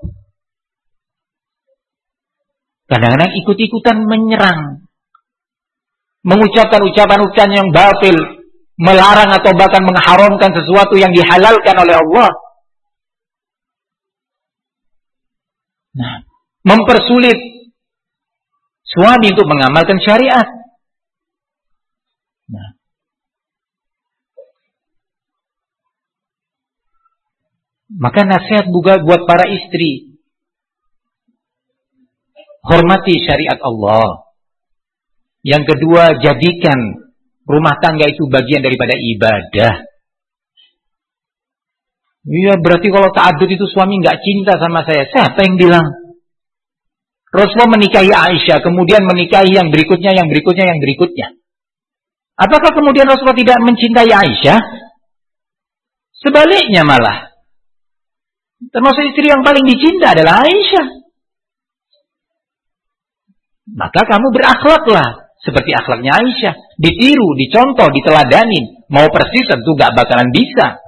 Kadang-kadang ikut-ikutan menyerang. Mengucapkan ucapan-ucapan yang batil, melarang atau bahkan mengharamkan sesuatu yang dihalalkan oleh Allah. Nah, mempersulit suami untuk mengamalkan syariat. Nah, maka nasihat juga buat para istri. Hormati syariat Allah. Yang kedua, jadikan rumah tangga itu bagian daripada ibadah. Iya, berarti kalau ta'addud itu suami nggak cinta sama saya. Siapa yang bilang? Rasulullah menikahi Aisyah, kemudian menikahi yang berikutnya, yang berikutnya, yang berikutnya. Apakah kemudian Rasulullah tidak mencintai Aisyah? Sebaliknya malah. Termasuk istri yang paling dicinta adalah Aisyah. Maka kamu berakhlaklah seperti akhlaknya Aisyah. Ditiru, dicontoh, diteladanin. Mau persis tentu gak bakalan bisa.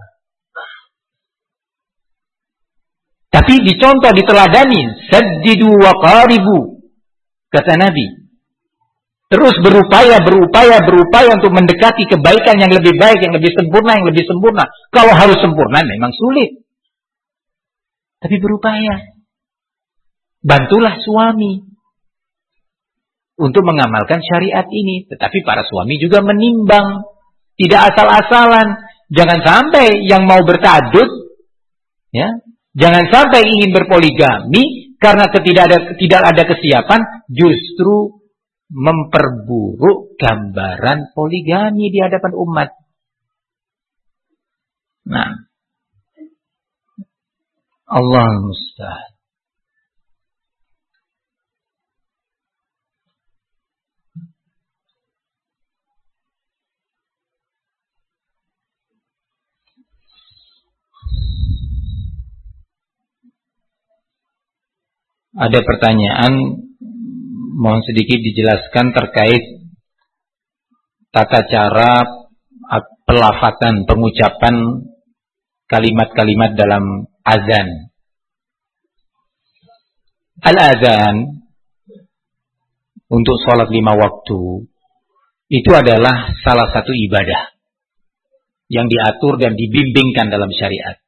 Tapi dicontoh, diteladanin. Saddidu wa qaribu. Kata Nabi. Terus berupaya untuk mendekati kebaikan yang lebih baik, yang lebih sempurna. Kalau harus sempurna memang sulit. Tapi berupaya. Bantulah suami untuk mengamalkan syariat ini. Tetapi para suami juga menimbang. Tidak asal-asalan. Jangan sampai yang mau bertadud, ya, jangan sampai ingin berpoligami karena tidak ada kesiapan, justru memperburuk gambaran poligami di hadapan umat. Nah, Allah musta'an. Ada pertanyaan, mohon sedikit dijelaskan terkait tata cara pelafatan, pengucapan kalimat-kalimat dalam azan. Al-azan untuk sholat 5 waktu itu adalah salah satu ibadah yang diatur dan dibimbingkan dalam syariat.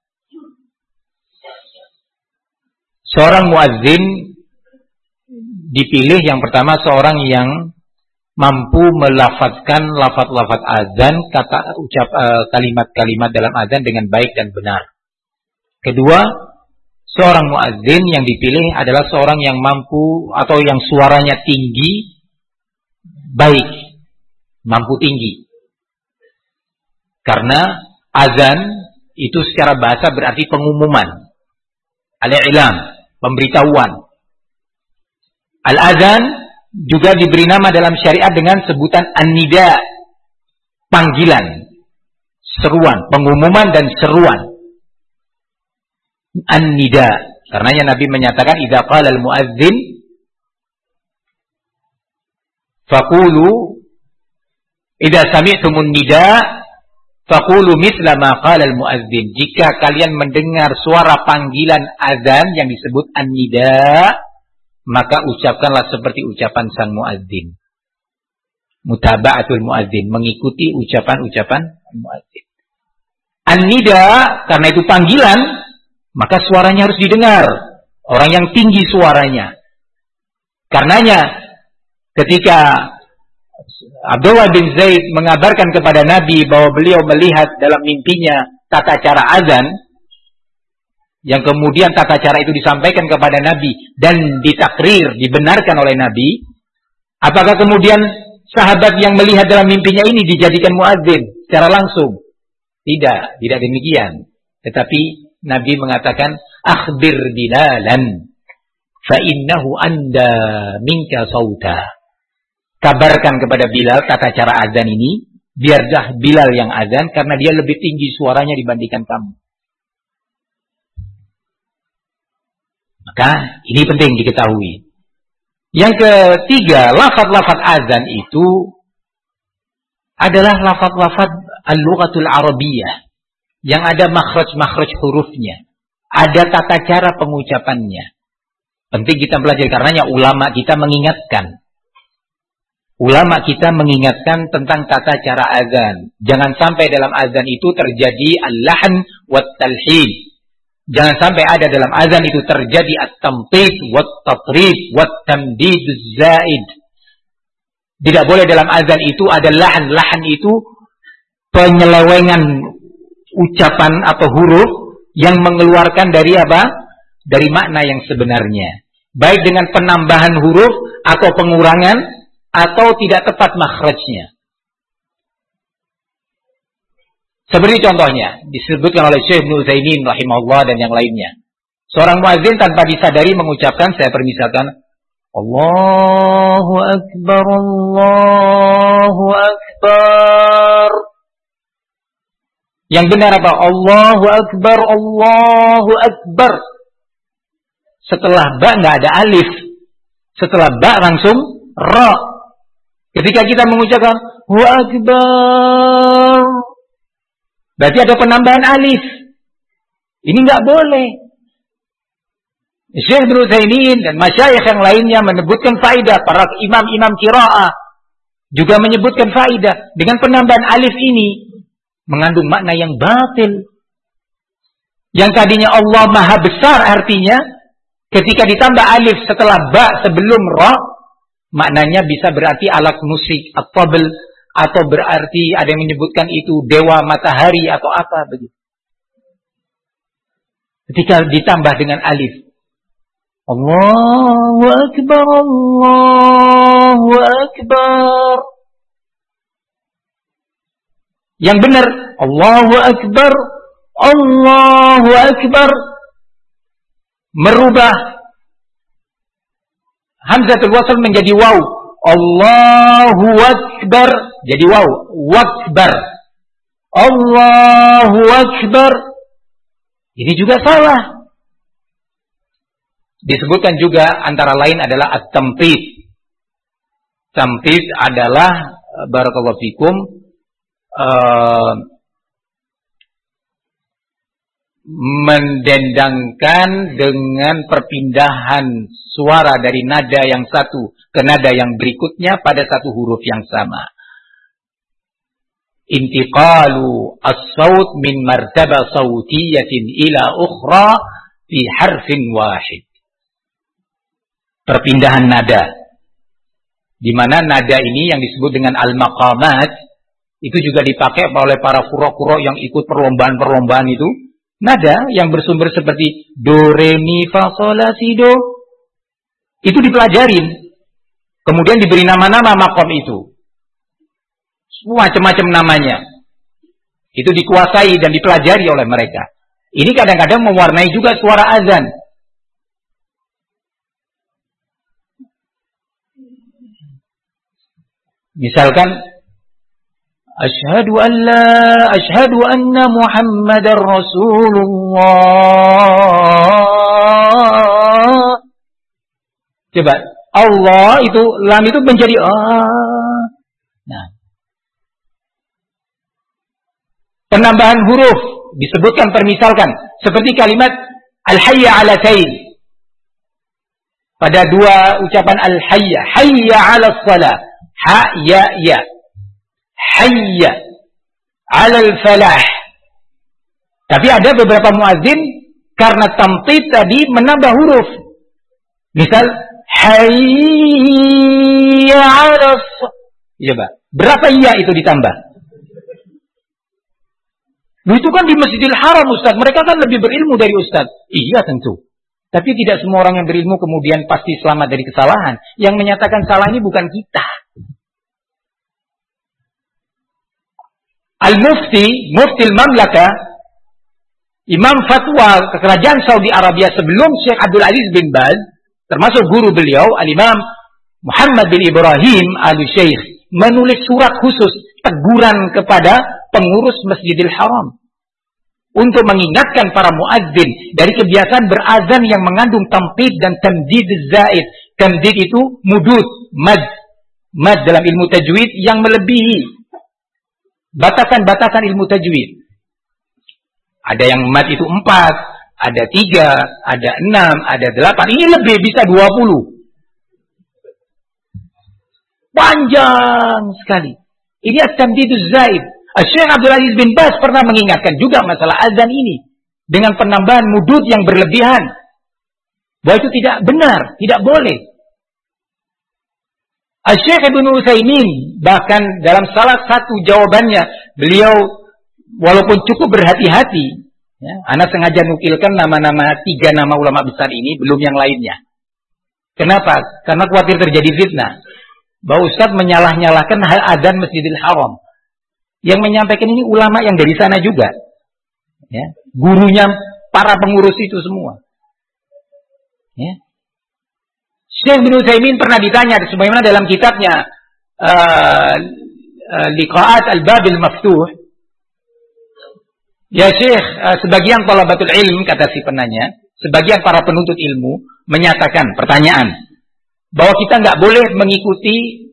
Seorang muazzin dipilih yang pertama seorang yang mampu melafadzkan lafaz-lafaz azan, kalimat-kalimat dalam azan dengan baik dan benar. Kedua, seorang muazzin yang dipilih adalah seorang yang mampu atau yang suaranya tinggi, baik, mampu tinggi. Karena azan itu secara bahasa berarti pengumuman, al-i'lam, pemberitahuan. Al-azan juga diberi nama dalam syariat dengan sebutan an-nida, panggilan, seruan, pengumuman dan seruan. An-nida, karenanya Nabi menyatakan idza qala al-muadzin faqulu idza sami'tumun nida faqulu mithla ma qala al-muadzin. Jika kalian mendengar suara panggilan azan yang disebut an-nida, maka ucapkanlah seperti ucapan sang muadzin. Mutaba'atul muadzin, mengikuti ucapan-ucapan muadzin. An-nida karena itu panggilan, maka suaranya harus didengar. Orang yang tinggi suaranya. Karenanya ketika Abdullah bin Zaid mengabarkan kepada Nabi bahwa beliau melihat dalam mimpinya tata cara azan, yang kemudian tata cara itu disampaikan kepada Nabi dan ditakrir, dibenarkan oleh Nabi, apakah kemudian sahabat yang melihat dalam mimpinya ini dijadikan muadzin secara langsung? Tidak demikian. Tetapi Nabi mengatakan, akhbir Bilalan fa innahu anda minka sauta. Kabarkan kepada Bilal tata cara azan ini, biarlah Bilal yang azan karena dia lebih tinggi suaranya dibandingkan kamu. Maka ini penting diketahui. Yang ketiga, lafaz-lafaz azan itu adalah lafaz-lafaz al-lughatul arabiyyah yang ada makhraj-makhraj hurufnya, ada tata cara pengucapannya. Penting kita belajar karenanya ulama kita mengingatkan. Ulama kita mengingatkan tentang tata cara azan. Jangan sampai dalam azan itu terjadi al-lahn wat talhin. Jangan sampai ada dalam azan itu terjadi at-tamtid wat tatrib wat tamdid zaid. Tidak boleh dalam azan itu ada lahan. Lahan itu penyelewengan ucapan atau huruf yang mengeluarkan dari apa? Dari makna yang sebenarnya. Baik dengan penambahan huruf atau pengurangan atau tidak tepat makhrajnya. Seperti contohnya disebutkan oleh Syekh Ibnu Utsaimin rahimahullah dan yang lainnya. Seorang muadzin tanpa disadari mengucapkan, saya permisalkan, Allahu Akbar, Allahu Akbar. Yang benar apa? Allahu Akbar, Allahu Akbar. Setelah ba nggak ada alif. Setelah ba langsung ra. Ketika kita mengucapkan Allahu Akbar, berarti ada penambahan alif. Ini nggak boleh. Syekh Ibnu Utsaimin dan masyayikh yang lainnya menyebutkan faedah para imam-imam qiraah juga menyebutkan faidah. Dengan penambahan alif ini mengandung makna yang batil. Yang tadinya Allah Maha Besar artinya, ketika ditambah alif setelah ba sebelum ra, maknanya bisa berarti alat musik, at-tabl, atau berarti ada yang menyebutkan itu dewa matahari atau apa begitu. Ketika ditambah dengan alif, Allahu Akbar, Allahu Akbar. Yang benar, Allahu Akbar, Allahu Akbar. Merubah hamzatul wasl menjadi waw. Allahu Akbar jadi waw. Wakbar. Allahu Akbar. Ini juga salah. Disebutkan juga antara lain adalah at-tamthid. Tamthid adalah barakallahu fikum mendendangkan dengan perpindahan suara dari nada yang satu ke nada yang berikutnya pada satu huruf yang sama. Intiqalu as-saut min martaba sautiyatin ila ukhra fi harfin wahid. Perpindahan nada. Di mana nada ini yang disebut dengan al-maqamat itu juga dipakai oleh para qurra-qurra yang ikut perlombaan-perlombaan itu. Nada yang bersumber seperti do, re, mi, fa, sol, la, si, do. Itu dipelajarin. Kemudian diberi nama-nama maqam itu. Macam-macam namanya. Itu dikuasai dan dipelajari oleh mereka. Ini kadang-kadang mewarnai juga suara azan. Misalkan Asyhadu an la asyhadu anna Muhammadar Rasulullah. Coba Allah itu lam itu menjadi Nah. Penambahan huruf disebutkan permisalkan seperti kalimat al-hayya 'ala sayyid. Pada dua ucapan al-hayya, hayya 'ala shalah, ha ya ya. Hayya 'alal falah. Tapi ada beberapa muadzin karena tamthid tadi menambah huruf. Misal hayya 'alas. Coba, berapa ya itu ditambah? Itu kan di Masjidil Haram, Ustaz. Mereka kan lebih berilmu dari Ustaz. Iya tentu. Tapi tidak semua orang yang berilmu kemudian pasti selamat dari kesalahan. Yang menyatakan salah ini bukan kita. Al-Mufti, Mufti al-Mamlaka, Imam Fatwa Kerajaan Saudi Arabia sebelum Syekh Abdul Aziz bin Baz, termasuk guru beliau, Al-Imam Muhammad bin Ibrahim Al-Syekh, menulis surat khusus teguran kepada pengurus Masjidil Haram untuk mengingatkan para muadzin dari kebiasaan berazan yang mengandung tamthid dan tamdid zaid. Tamdid itu mudud, mad dalam ilmu tajwid yang melebihi batasan-batasan ilmu tajwid. Ada yang mad itu 4, ada 3, ada 6, ada 8. Ini lebih, bisa 20. Panjang sekali. Ini at-tamdiduz zaid. Syekh Abdul Aziz bin Baz pernah mengingatkan juga masalah azan ini dengan penambahan mudud yang berlebihan. Bahwa itu tidak benar, tidak boleh. Syekh Ibnu Utsaimin bahkan dalam salah satu jawabannya, beliau walaupun cukup berhati-hati, ya, ana sengaja nukilkan nama-nama 3 nama ulama besar ini, belum yang lainnya. Kenapa? Karena khawatir terjadi fitnah. Bahwa Ustaz menyalah-nyalahkan hal azan Masjidil Haram. Yang menyampaikan ini ulama yang dari sana juga. Ya, gurunya para pengurus itu semua. Ya. Syekh bin Utsaimin pernah ditanya, sebagaimana dalam kitabnya Liqa'at al-Babil Maftuh. Ya Syekh, sebagian talabatul ilm, kata si penanya, sebagian para penuntut ilmu menyatakan, pertanyaan, bahwa kita nggak boleh mengikuti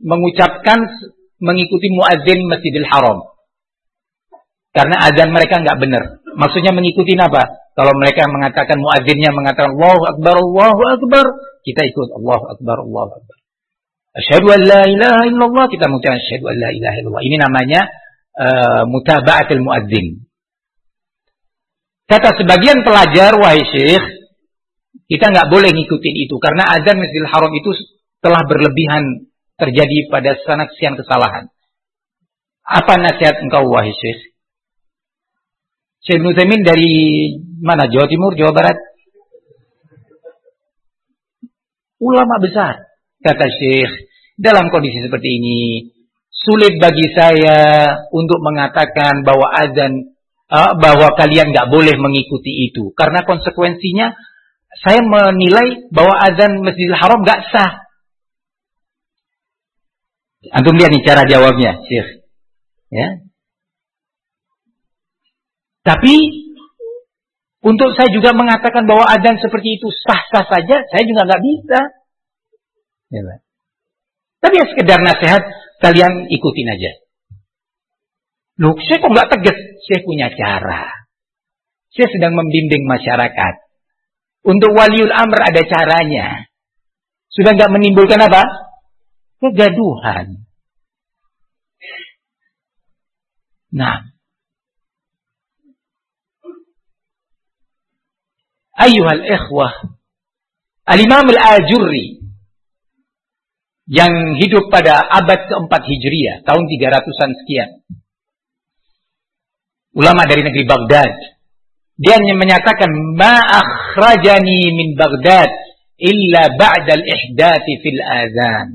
muadzin Masjidil Haram. Karena azan mereka nggak benar. Maksudnya mengikuti apa? Kalau mereka mengatakan, muadzinnya mengatakan Allahu Akbar, kita ikut Allahu Akbar, Allahu Akbar. Asyhadu an la ilaha illallah, kita mengucapkan asyhadu an la ilaha illallah. Ini namanya mutaba'atul muadzin. Kata sebagian pelajar, wahai Syekh, kita nggak boleh ngikutin itu karena azan Masjidil Haram itu telah berlebihan, terjadi pada sekian kesalahan. Apa nasihat engkau, wahai Syekh? Syekh Ibnu Utsaimin dari mana? Jawa Timur, Jawa Barat? Ulama besar. Kata Syekh, dalam kondisi seperti ini sulit bagi saya untuk mengatakan bahwa azan, bahwa kalian nggak boleh mengikuti itu, karena konsekuensinya saya menilai bahwa azan Masjidil Haram nggak sah. Antum lihat nih cara jawabnya, Syekh. Ya. Tapi untuk saya juga mengatakan bahwa azan seperti itu sah-sah saja, saya juga nggak bisa. Ya, tapi ya sekedar nasihat, kalian ikutin aja. Loh, saya kok nggak tegas? Saya punya cara. Saya sedang membimbing masyarakat. Untuk waliul amr ada caranya. Sudah nggak menimbulkan apa? Kegaduhan. Nah, ayyuhal ikhwah, Al-Imam Al-Ajurri yang hidup pada abad keempat Hijriah, tahun 300-an sekian. Ulama dari negeri Baghdad. Dia menyatakan, ma akhrajani min Baghdad illa ba'dal ihdathi fil azan.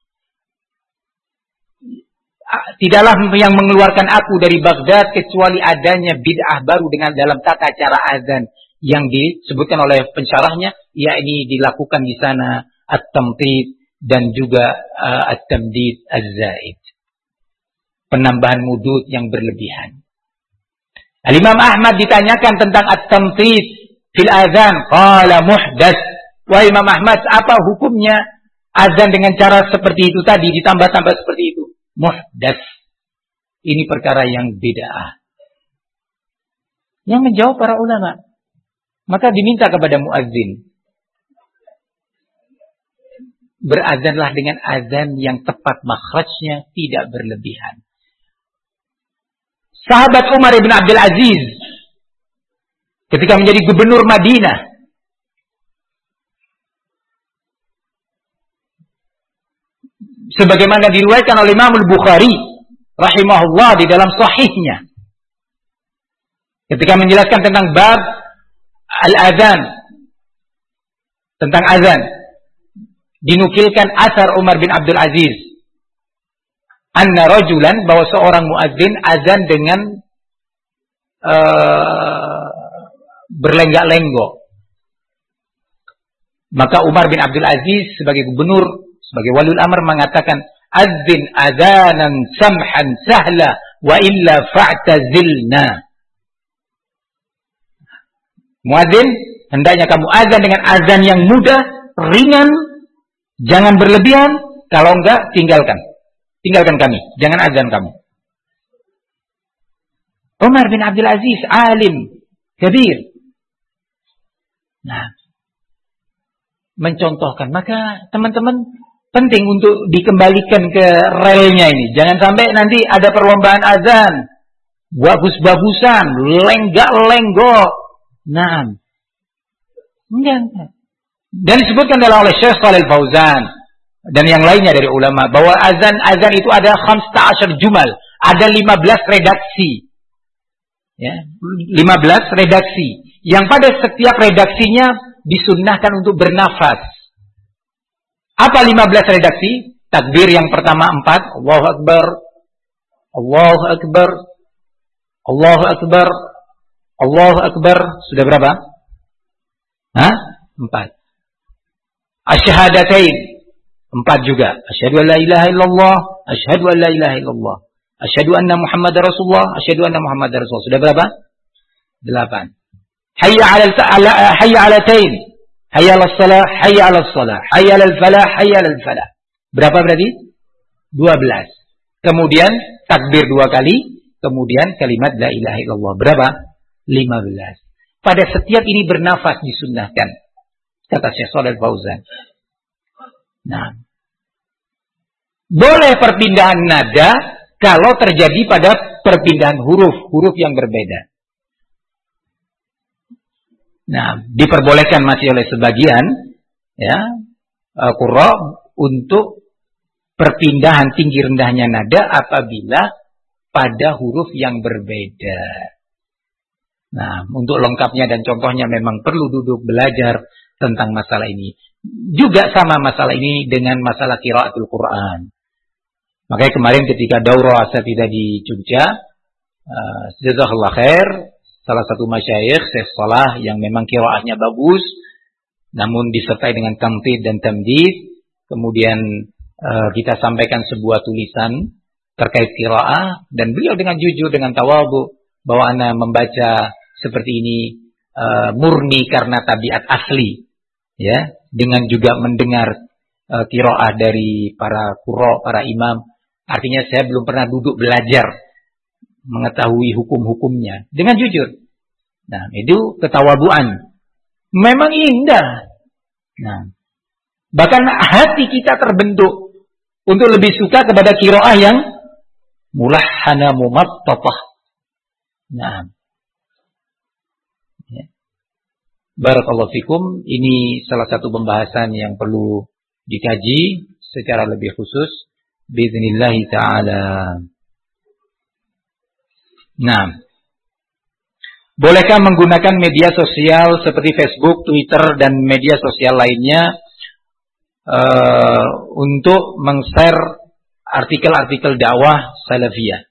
Tidaklah yang mengeluarkan aku dari Baghdad kecuali adanya bid'ah baru dengan dalam tata cara azan yang disebutkan oleh pensyarahnya, yakni dilakukan di sana at-tamtid dan juga at-tamdid az-zaid, penambahan mudud yang berlebihan. Al-Imam Ahmad ditanyakan tentang at-tamtid fil azan, qala muhdats. Wahai Imam Ahmad, apa hukumnya azan dengan cara seperti itu tadi, ditambah-tambah seperti itu? Muhdats. Ini perkara yang bid'ah. Yang menjawab para ulama. Maka diminta kepada muazzin, berazanlah dengan azan yang tepat makhrajnya, tidak berlebihan. Sahabat Umar ibn Abdul Aziz ketika menjadi gubernur Madinah, sebagaimana diriwayatkan oleh Imam Al-Bukhari rahimahullah di dalam sahihnya, ketika menjelaskan tentang bab al-azan, tentang azan, dinukilkan asar Umar bin Abdul Aziz, anna rajulan, bahwa seorang muadzin azan dengan berlenggak-lenggok. Maka Umar bin Abdul Aziz sebagai gubernur, sebagai waliul amr mengatakan, azin azanan samhan sahla wa illa fa'tazilna. Muadzin, hendaknya kamu azan dengan azan yang mudah, ringan, jangan berlebihan. Kalau enggak, tinggalkan kami, jangan azan kamu. Umar bin Abdul Aziz, alim kabir. Nah, mencontohkan. Maka teman-teman penting untuk dikembalikan ke relnya ini. Jangan sampai nanti ada perlombaan azan, bagus-bagusan, lenggak-lenggok. Nah, enggak. Dan disebutkan oleh Syekh Shalih Fauzan dan yang lainnya dari ulama bahwa azan itu ada 15 jumal, ada 15 redaksi. Ya, 15 redaksi yang pada setiap redaksinya disunnahkan untuk bernafas. Apa 15 redaksi? Takbir yang pertama 4, Allahu Akbar, Allahu Akbar, Allahu Akbar, Allahu Akbar. Sudah berapa? 4. Asyhadatain 4 juga. Asyhadu an la ilaha illallah, asyhadu an la ilaha illallah, asyhadu anna Muhammadar Rasulullah, asyhadu anna Muhammadar Rasulullah. Sudah berapa? 8. Hayya 'alatain, hayya 'alas shalah, hayya 'alas shalah, hayya 'alal falah, hayya 'alal falah. Berapa berarti? 12. Kemudian takbir 2 kali, kemudian kalimat la ilaha illallah. Berapa? 15. Pada setiap ini bernafas disunnahkan, kata Syekh Shalih Fauzan. Nah, Boleh perpindahan nada kalau terjadi pada perpindahan huruf yang berbeda. Nah, diperbolehkan masih oleh sebagian ya qurra untuk perpindahan tinggi rendahnya nada apabila pada huruf yang berbeda. Nah, untuk lengkapnya dan contohnya memang perlu duduk belajar tentang masalah ini. Juga sama masalah ini dengan masalah qiraatul Quran. Makanya kemarin ketika daurah asatidzah di Jogja, jazakallahu khair, salah satu masyayikh Syekh Salah yang memang qiraatnya bagus, namun disertai dengan tamthid dan tamdid. Kemudian kita sampaikan sebuah tulisan terkait qiraah dan beliau dengan jujur, dengan tawadhu bahwa ana membaca seperti ini murni karena tabiat asli, ya, dengan juga mendengar qiraah dari para qurra, para imam. Artinya saya belum pernah duduk belajar mengetahui hukum-hukumnya dengan jujur. Nah, itu ketawaduan. Memang indah. Nah, bahkan hati kita terbentuk untuk lebih suka kepada qiraah yang mulahhana mumattatah. Nah. Ya. Barakallahu fikum, ini salah satu pembahasan yang perlu dikaji secara lebih khusus biiznillah taala. Nah, bolehkah menggunakan media sosial seperti Facebook, Twitter dan media sosial lainnya untuk meng-share artikel-artikel dakwah salafiyah?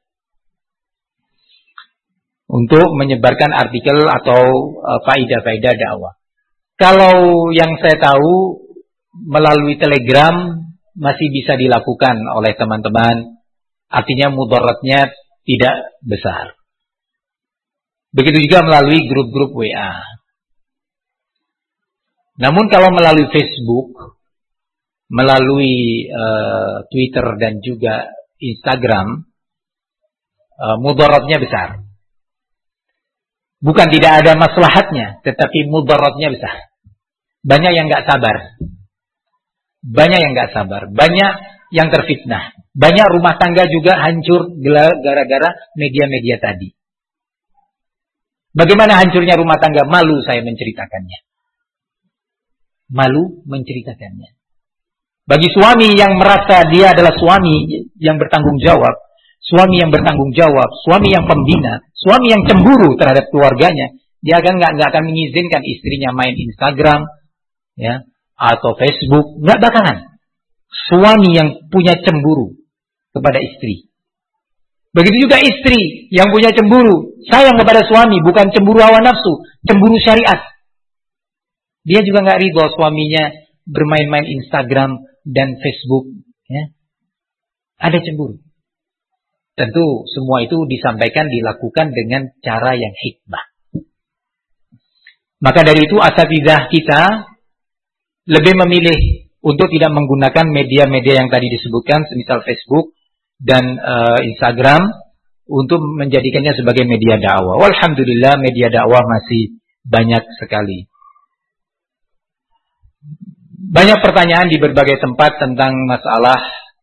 Untuk menyebarkan artikel atau faedah-faedah dakwah. Kalau yang saya tahu melalui Telegram masih bisa dilakukan oleh teman-teman. Artinya mudaratnya tidak besar. Begitu juga melalui grup-grup WA. Namun kalau melalui Facebook, melalui Twitter dan juga Instagram, mudaratnya besar. Bukan tidak ada maslahatnya, tetapi mudaratnya besar. Banyak yang nggak sabar. Banyak yang nggak sabar. Banyak yang terfitnah. Banyak rumah tangga juga hancur gara-gara media-media tadi. Bagaimana hancurnya rumah tangga? Malu saya menceritakannya. Malu menceritakannya. Bagi suami yang merasa dia adalah suami yang bertanggung jawab, suami yang bertanggung jawab, suami yang pembina, suami yang cemburu terhadap keluarganya, dia nggak akan mengizinkan istrinya main Instagram, ya, atau Facebook, nggak bakalan. Suami yang punya cemburu kepada istri. Begitu juga istri yang punya cemburu, sayang kepada suami, bukan cemburu hawa nafsu, cemburu syariat. Dia juga nggak ridho suaminya bermain-main Instagram dan Facebook, ya. Ada cemburu. Tentu semua itu disampaikan, dilakukan dengan cara yang hikmah. Maka dari itu asatidzah kita lebih memilih untuk tidak menggunakan media-media yang tadi disebutkan, semisal Facebook dan Instagram, untuk menjadikannya sebagai media dakwah. Walhamdulillah media dakwah masih banyak sekali. Banyak pertanyaan di berbagai tempat tentang masalah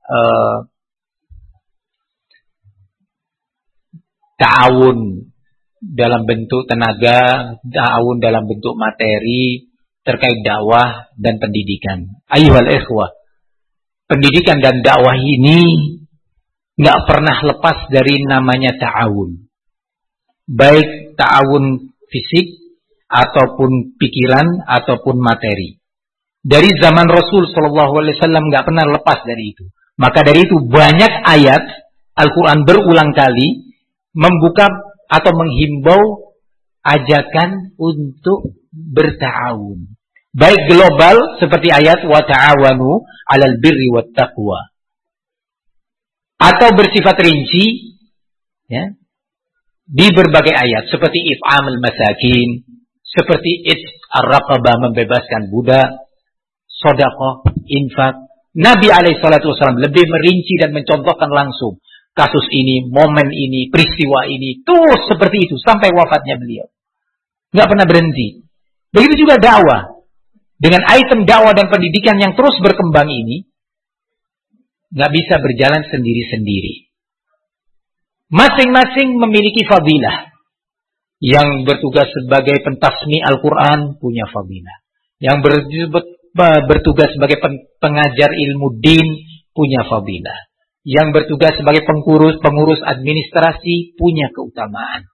ta'awun dalam bentuk tenaga, ta'awun dalam bentuk materi, terkait dakwah dan pendidikan. Ayyuhal ikhwah, pendidikan dan dakwah ini nggak pernah lepas dari namanya ta'awun. Baik ta'awun fisik, ataupun pikiran, ataupun materi. Dari zaman Rasul SAW nggak pernah lepas dari itu. Maka dari itu banyak ayat Al-Quran berulang kali membuka atau menghimbau ajakan untuk berta'awun. Baik global seperti ayat wa ta'awanu 'alal birri wat taqwa, atau bersifat rinci, ya, di berbagai ayat seperti if'amul masakin, seperti ar-raqabah, membebaskan budak, sedekah, infak. Nabi SAW lebih merinci dan mencontohkan langsung kasus ini, momen ini, peristiwa ini, terus seperti itu sampai wafatnya beliau. Nggak pernah berhenti. Begitu juga dakwah. Dengan item dakwah dan pendidikan yang terus berkembang ini, nggak bisa berjalan sendiri-sendiri. Masing-masing memiliki fadilah. Yang bertugas sebagai pentasmi Al-Quran punya fadilah. Yang bertugas sebagai pengajar ilmu din punya fadilah. Yang bertugas sebagai pengurus administrasi punya keutamaan.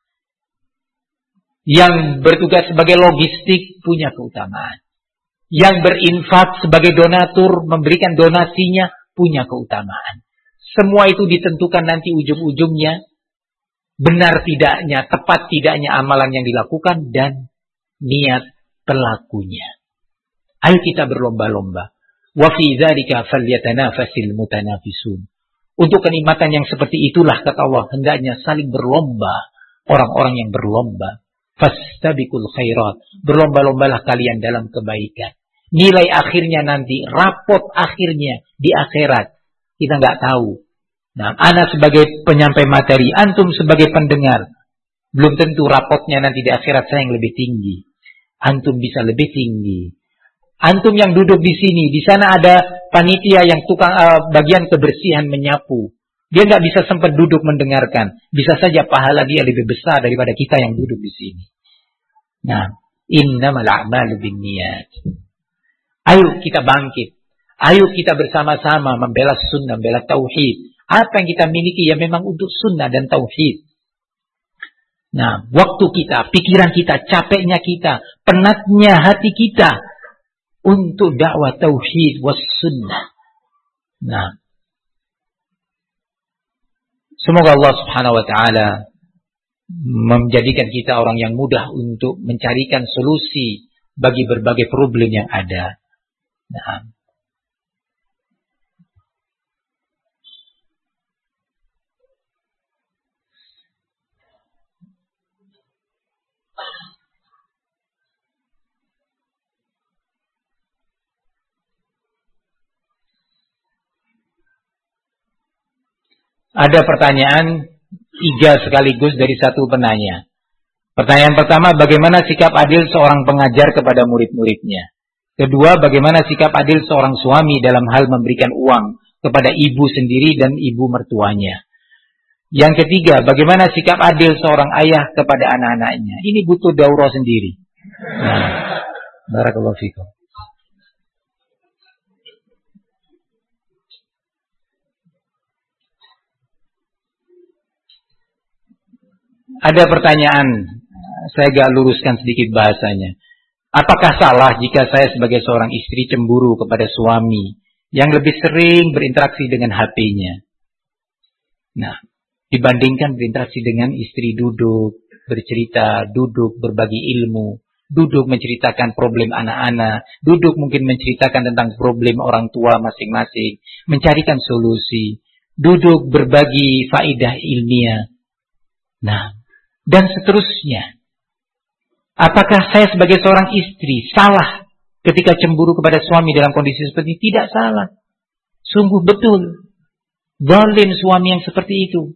Yang bertugas sebagai logistik punya keutamaan. Yang berinfak sebagai donatur, memberikan donasinya punya keutamaan. Semua itu ditentukan nanti ujung-ujungnya benar tidaknya, tepat tidaknya amalan yang dilakukan dan niat pelakunya. Ayo kita berlomba-lomba. Wa fi dzalika falyatanafasil mutanafisun. Untuk kenikmatan yang seperti itulah kata Allah hendaknya saling berlomba orang-orang yang berlomba. Fastabiqul khairat. Berlomba-lombalah kalian dalam kebaikan. Nilai akhirnya nanti, rapot akhirnya di akhirat kita nggak tahu. Nah, ana sebagai penyampai materi, antum sebagai pendengar, belum tentu rapotnya nanti di akhirat saya yang lebih tinggi. Antum bisa lebih tinggi. Antum yang duduk di sini, di sana ada panitia yang tukang bagian kebersihan menyapu. Dia nggak bisa sempat duduk mendengarkan. Bisa saja pahala dia lebih besar daripada kita yang duduk di sini. Nah, innamal a'malu binniyat. Ayo kita bangkit. Ayo kita bersama-sama membela sunnah, membela tauhid. Apa yang kita miliki ya memang untuk sunnah dan tauhid. Nah, waktu kita, pikiran kita, capeknya kita, penatnya hati kita untuk dakwah tauhid was sunnah. Nah, semoga Allah Subhanahu wa taala menjadikan kita orang yang mudah untuk mencarikan solusi bagi berbagai problem yang ada. Nah, ada pertanyaan 3 sekaligus dari satu penanya. Pertanyaan pertama, bagaimana sikap adil seorang pengajar kepada murid-muridnya? Kedua, bagaimana sikap adil seorang suami dalam hal memberikan uang kepada ibu sendiri dan ibu mertuanya? Yang ketiga, bagaimana sikap adil seorang ayah kepada anak-anaknya? Ini butuh daurah sendiri. Nah, barakallahu fikum. Ada pertanyaan, saya agak luruskan sedikit bahasanya. Apakah salah jika saya sebagai seorang istri cemburu kepada suami yang lebih sering berinteraksi dengan HP-nya? Nah, dibandingkan berinteraksi dengan istri duduk, bercerita, duduk berbagi ilmu, duduk menceritakan problem anak-anak, duduk mungkin menceritakan tentang problem orang tua masing-masing, mencarikan solusi, duduk berbagi faedah ilmiah. Nah, dan seterusnya. Apakah saya sebagai seorang istri salah ketika cemburu kepada suami dalam kondisi seperti ini? Tidak salah. Sungguh betul. Zalim suami yang seperti itu.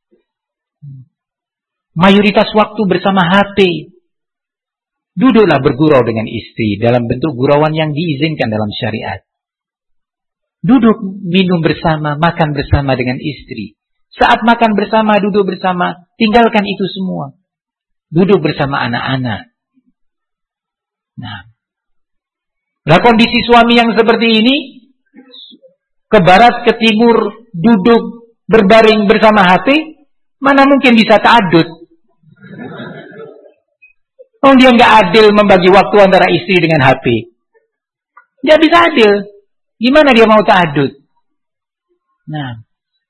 Mayoritas waktu bersama HP. Duduklah bergurau dengan istri dalam bentuk gurauan yang diizinkan dalam syariat. Duduk minum bersama, makan bersama dengan istri. Saat makan bersama, duduk bersama, tinggalkan itu semua. Duduk bersama anak-anak. Nah, kondisi suami yang seperti ini, ke barat, ke timur, duduk berbaring bersama HP, mana mungkin bisa ta'adud? Oh, dia nggak adil membagi waktu antara istri dengan HP. Dia bisa adil. Gimana dia mau ta'adud? Nah,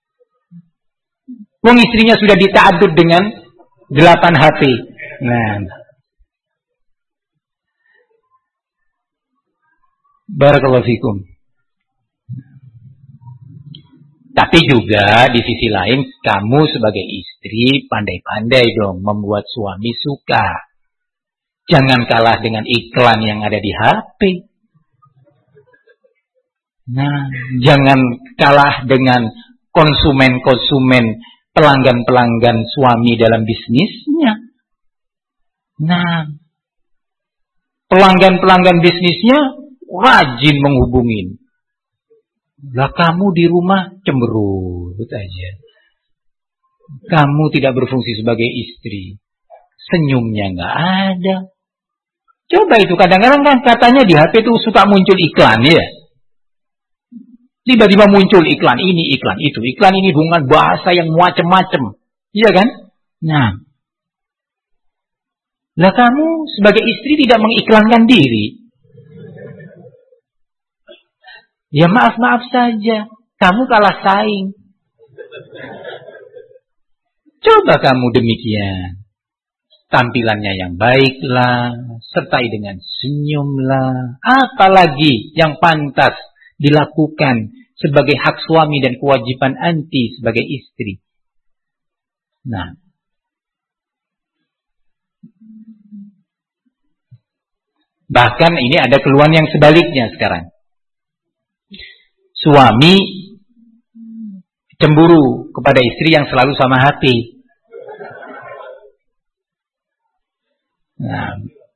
wong istrinya sudah dita'adud dengan 8 HP. Nah, barakallahu fikum. Tapi juga di sisi lain, kamu sebagai istri pandai-pandai dong membuat suami suka. Jangan kalah dengan iklan yang ada di HP. Nah, jangan kalah dengan konsumen-konsumen, pelanggan-pelanggan suami dalam bisnisnya. Nah, pelanggan-pelanggan bisnisnya rajin menghubungin. Lah kamu di rumah cemberut aja. Kamu tidak berfungsi sebagai istri. Senyumnya nggak ada. Coba itu, kadang-kadang kan katanya di HP itu suka muncul iklan ya. Tiba-tiba muncul iklan ini, iklan itu. Iklan ini dengan bahasa yang macam-macam. Iya kan? Nah. Lah kamu sebagai istri tidak mengiklankan diri. Ya maaf-maaf saja. Kamu kalah saing. Coba kamu demikian. Tampilannya yang baiklah, sertai dengan senyumlah. Apalagi yang pantas dilakukan sebagai hak suami dan kewajiban anti sebagai istri. Nah, bahkan ini ada keluhan yang sebaliknya sekarang. Suami cemburu kepada istri yang selalu sama hati. Nah,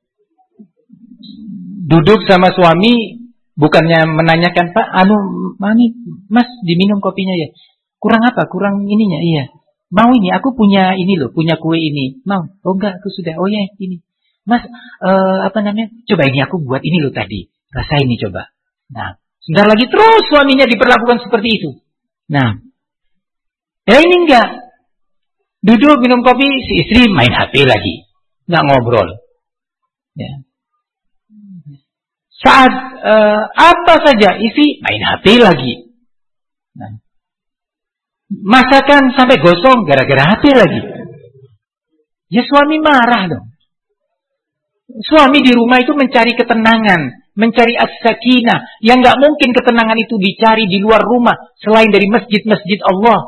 duduk sama suami bukannya menanyakan, Pak, Mas diminum kopinya ya. Kurang apa? Kurang ininya, iya. Mau ini, aku punya ini loh, punya kue ini. Mau? Oh enggak, aku sudah. Oh ya, ini. Mas, coba ini aku buat ini loh tadi. Rasain ini coba. Nah, sebentar lagi terus suaminya diperlakukan seperti itu. Nah, ya ini enggak. Duduk minum kopi, si istri main HP lagi. Nggak ngobrol. Ya. Saat apa saja isi main HP lagi. Nah. Masakan sampai gosong gara-gara HP lagi. Ya suami marah dong. Suami di rumah itu mencari ketenangan, mencari as-sakinah. Yang nggak mungkin ketenangan itu dicari di luar rumah selain dari masjid-masjid Allah.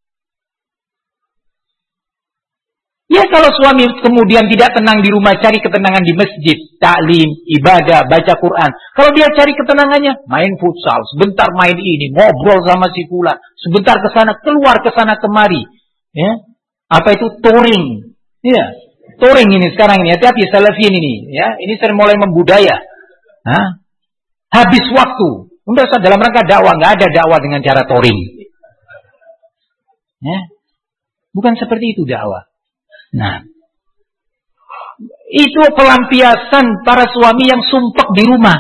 Ya kalau suami kemudian tidak tenang di rumah, cari ketenangan di masjid, taklim, ibadah, baca Quran. Kalau dia cari ketenangannya, main futsal, sebentar main ini, ngobrol sama si fulan, sebentar ke sana, keluar ke sana kemari. Ya. Apa itu touring? Ya, touring ini sekarang ini, hati-hati salafin ini, ya. Ini sering mulai membudaya. Hah? Habis waktu. Udah dalam rangka dakwah, nggak ada dakwah dengan cara touring. Ya. Bukan seperti itu dakwah. Nah, itu pelampiasan para suami yang sumpek di rumah.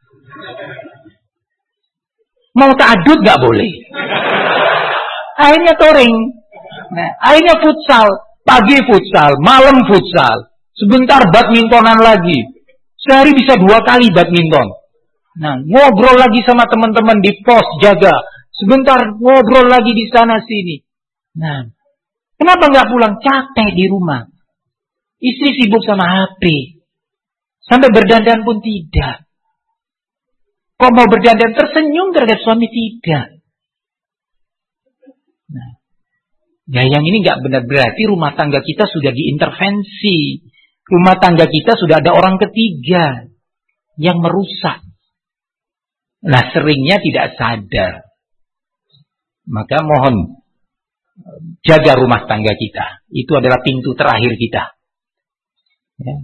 Mau ta'adud gak boleh. Akhirnya touring. Nah, akhirnya futsal. Pagi futsal, malam futsal. Sebentar badmintonan lagi. Sehari bisa 2 kali badminton. Nah, ngobrol lagi sama teman-teman di pos jaga. Sebentar ngobrol lagi di sana sini. Nah, kenapa nggak pulang? Capek di rumah. Istri sibuk sama HP. Sampai berdandan pun tidak. Kok mau berdandan tersenyum terhadap suami tidak. Nah, ya yang ini nggak benar, berarti rumah tangga kita sudah diintervensi. Rumah tangga kita sudah ada orang ketiga yang merusak. Nah, seringnya tidak sadar. Maka mohon jaga rumah tangga kita. Itu adalah pintu terakhir kita. Ya.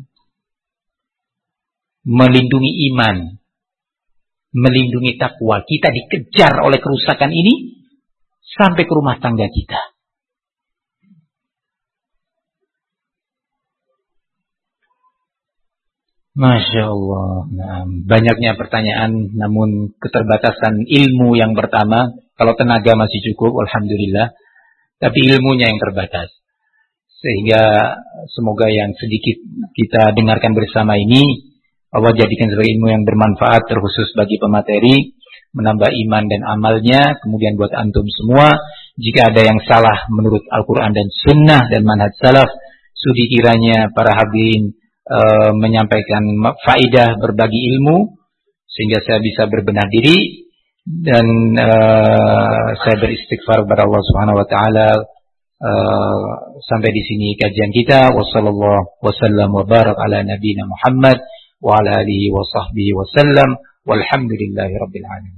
Melindungi iman, melindungi takwa. Kita dikejar oleh kerusakan ini sampai ke rumah tangga kita. Masya Allah. Nah, banyaknya pertanyaan, namun keterbatasan ilmu yang pertama. Kalau tenaga masih cukup, alhamdulillah. Tapi ilmunya yang terbatas. Sehingga semoga yang sedikit kita dengarkan bersama ini, Allah jadikan sebagai ilmu yang bermanfaat, terkhusus bagi pemateri, menambah iman dan amalnya. Kemudian buat antum semua, jika ada yang salah menurut Al-Quran dan Sunnah dan manhaj salaf, sudi kiranya para hadirin menyampaikan faidah, berbagi ilmu, sehingga saya bisa berbenah diri. Dan saya beristighfar kepada Allah Subhanahu wa taala. Sampai di sini kajian kita. Wassallallahu wasallam wa barak ala nabiyina Muhammad wa ala alihi wa sahbihi wasallam. Walhamdulillahi rabbil alamin.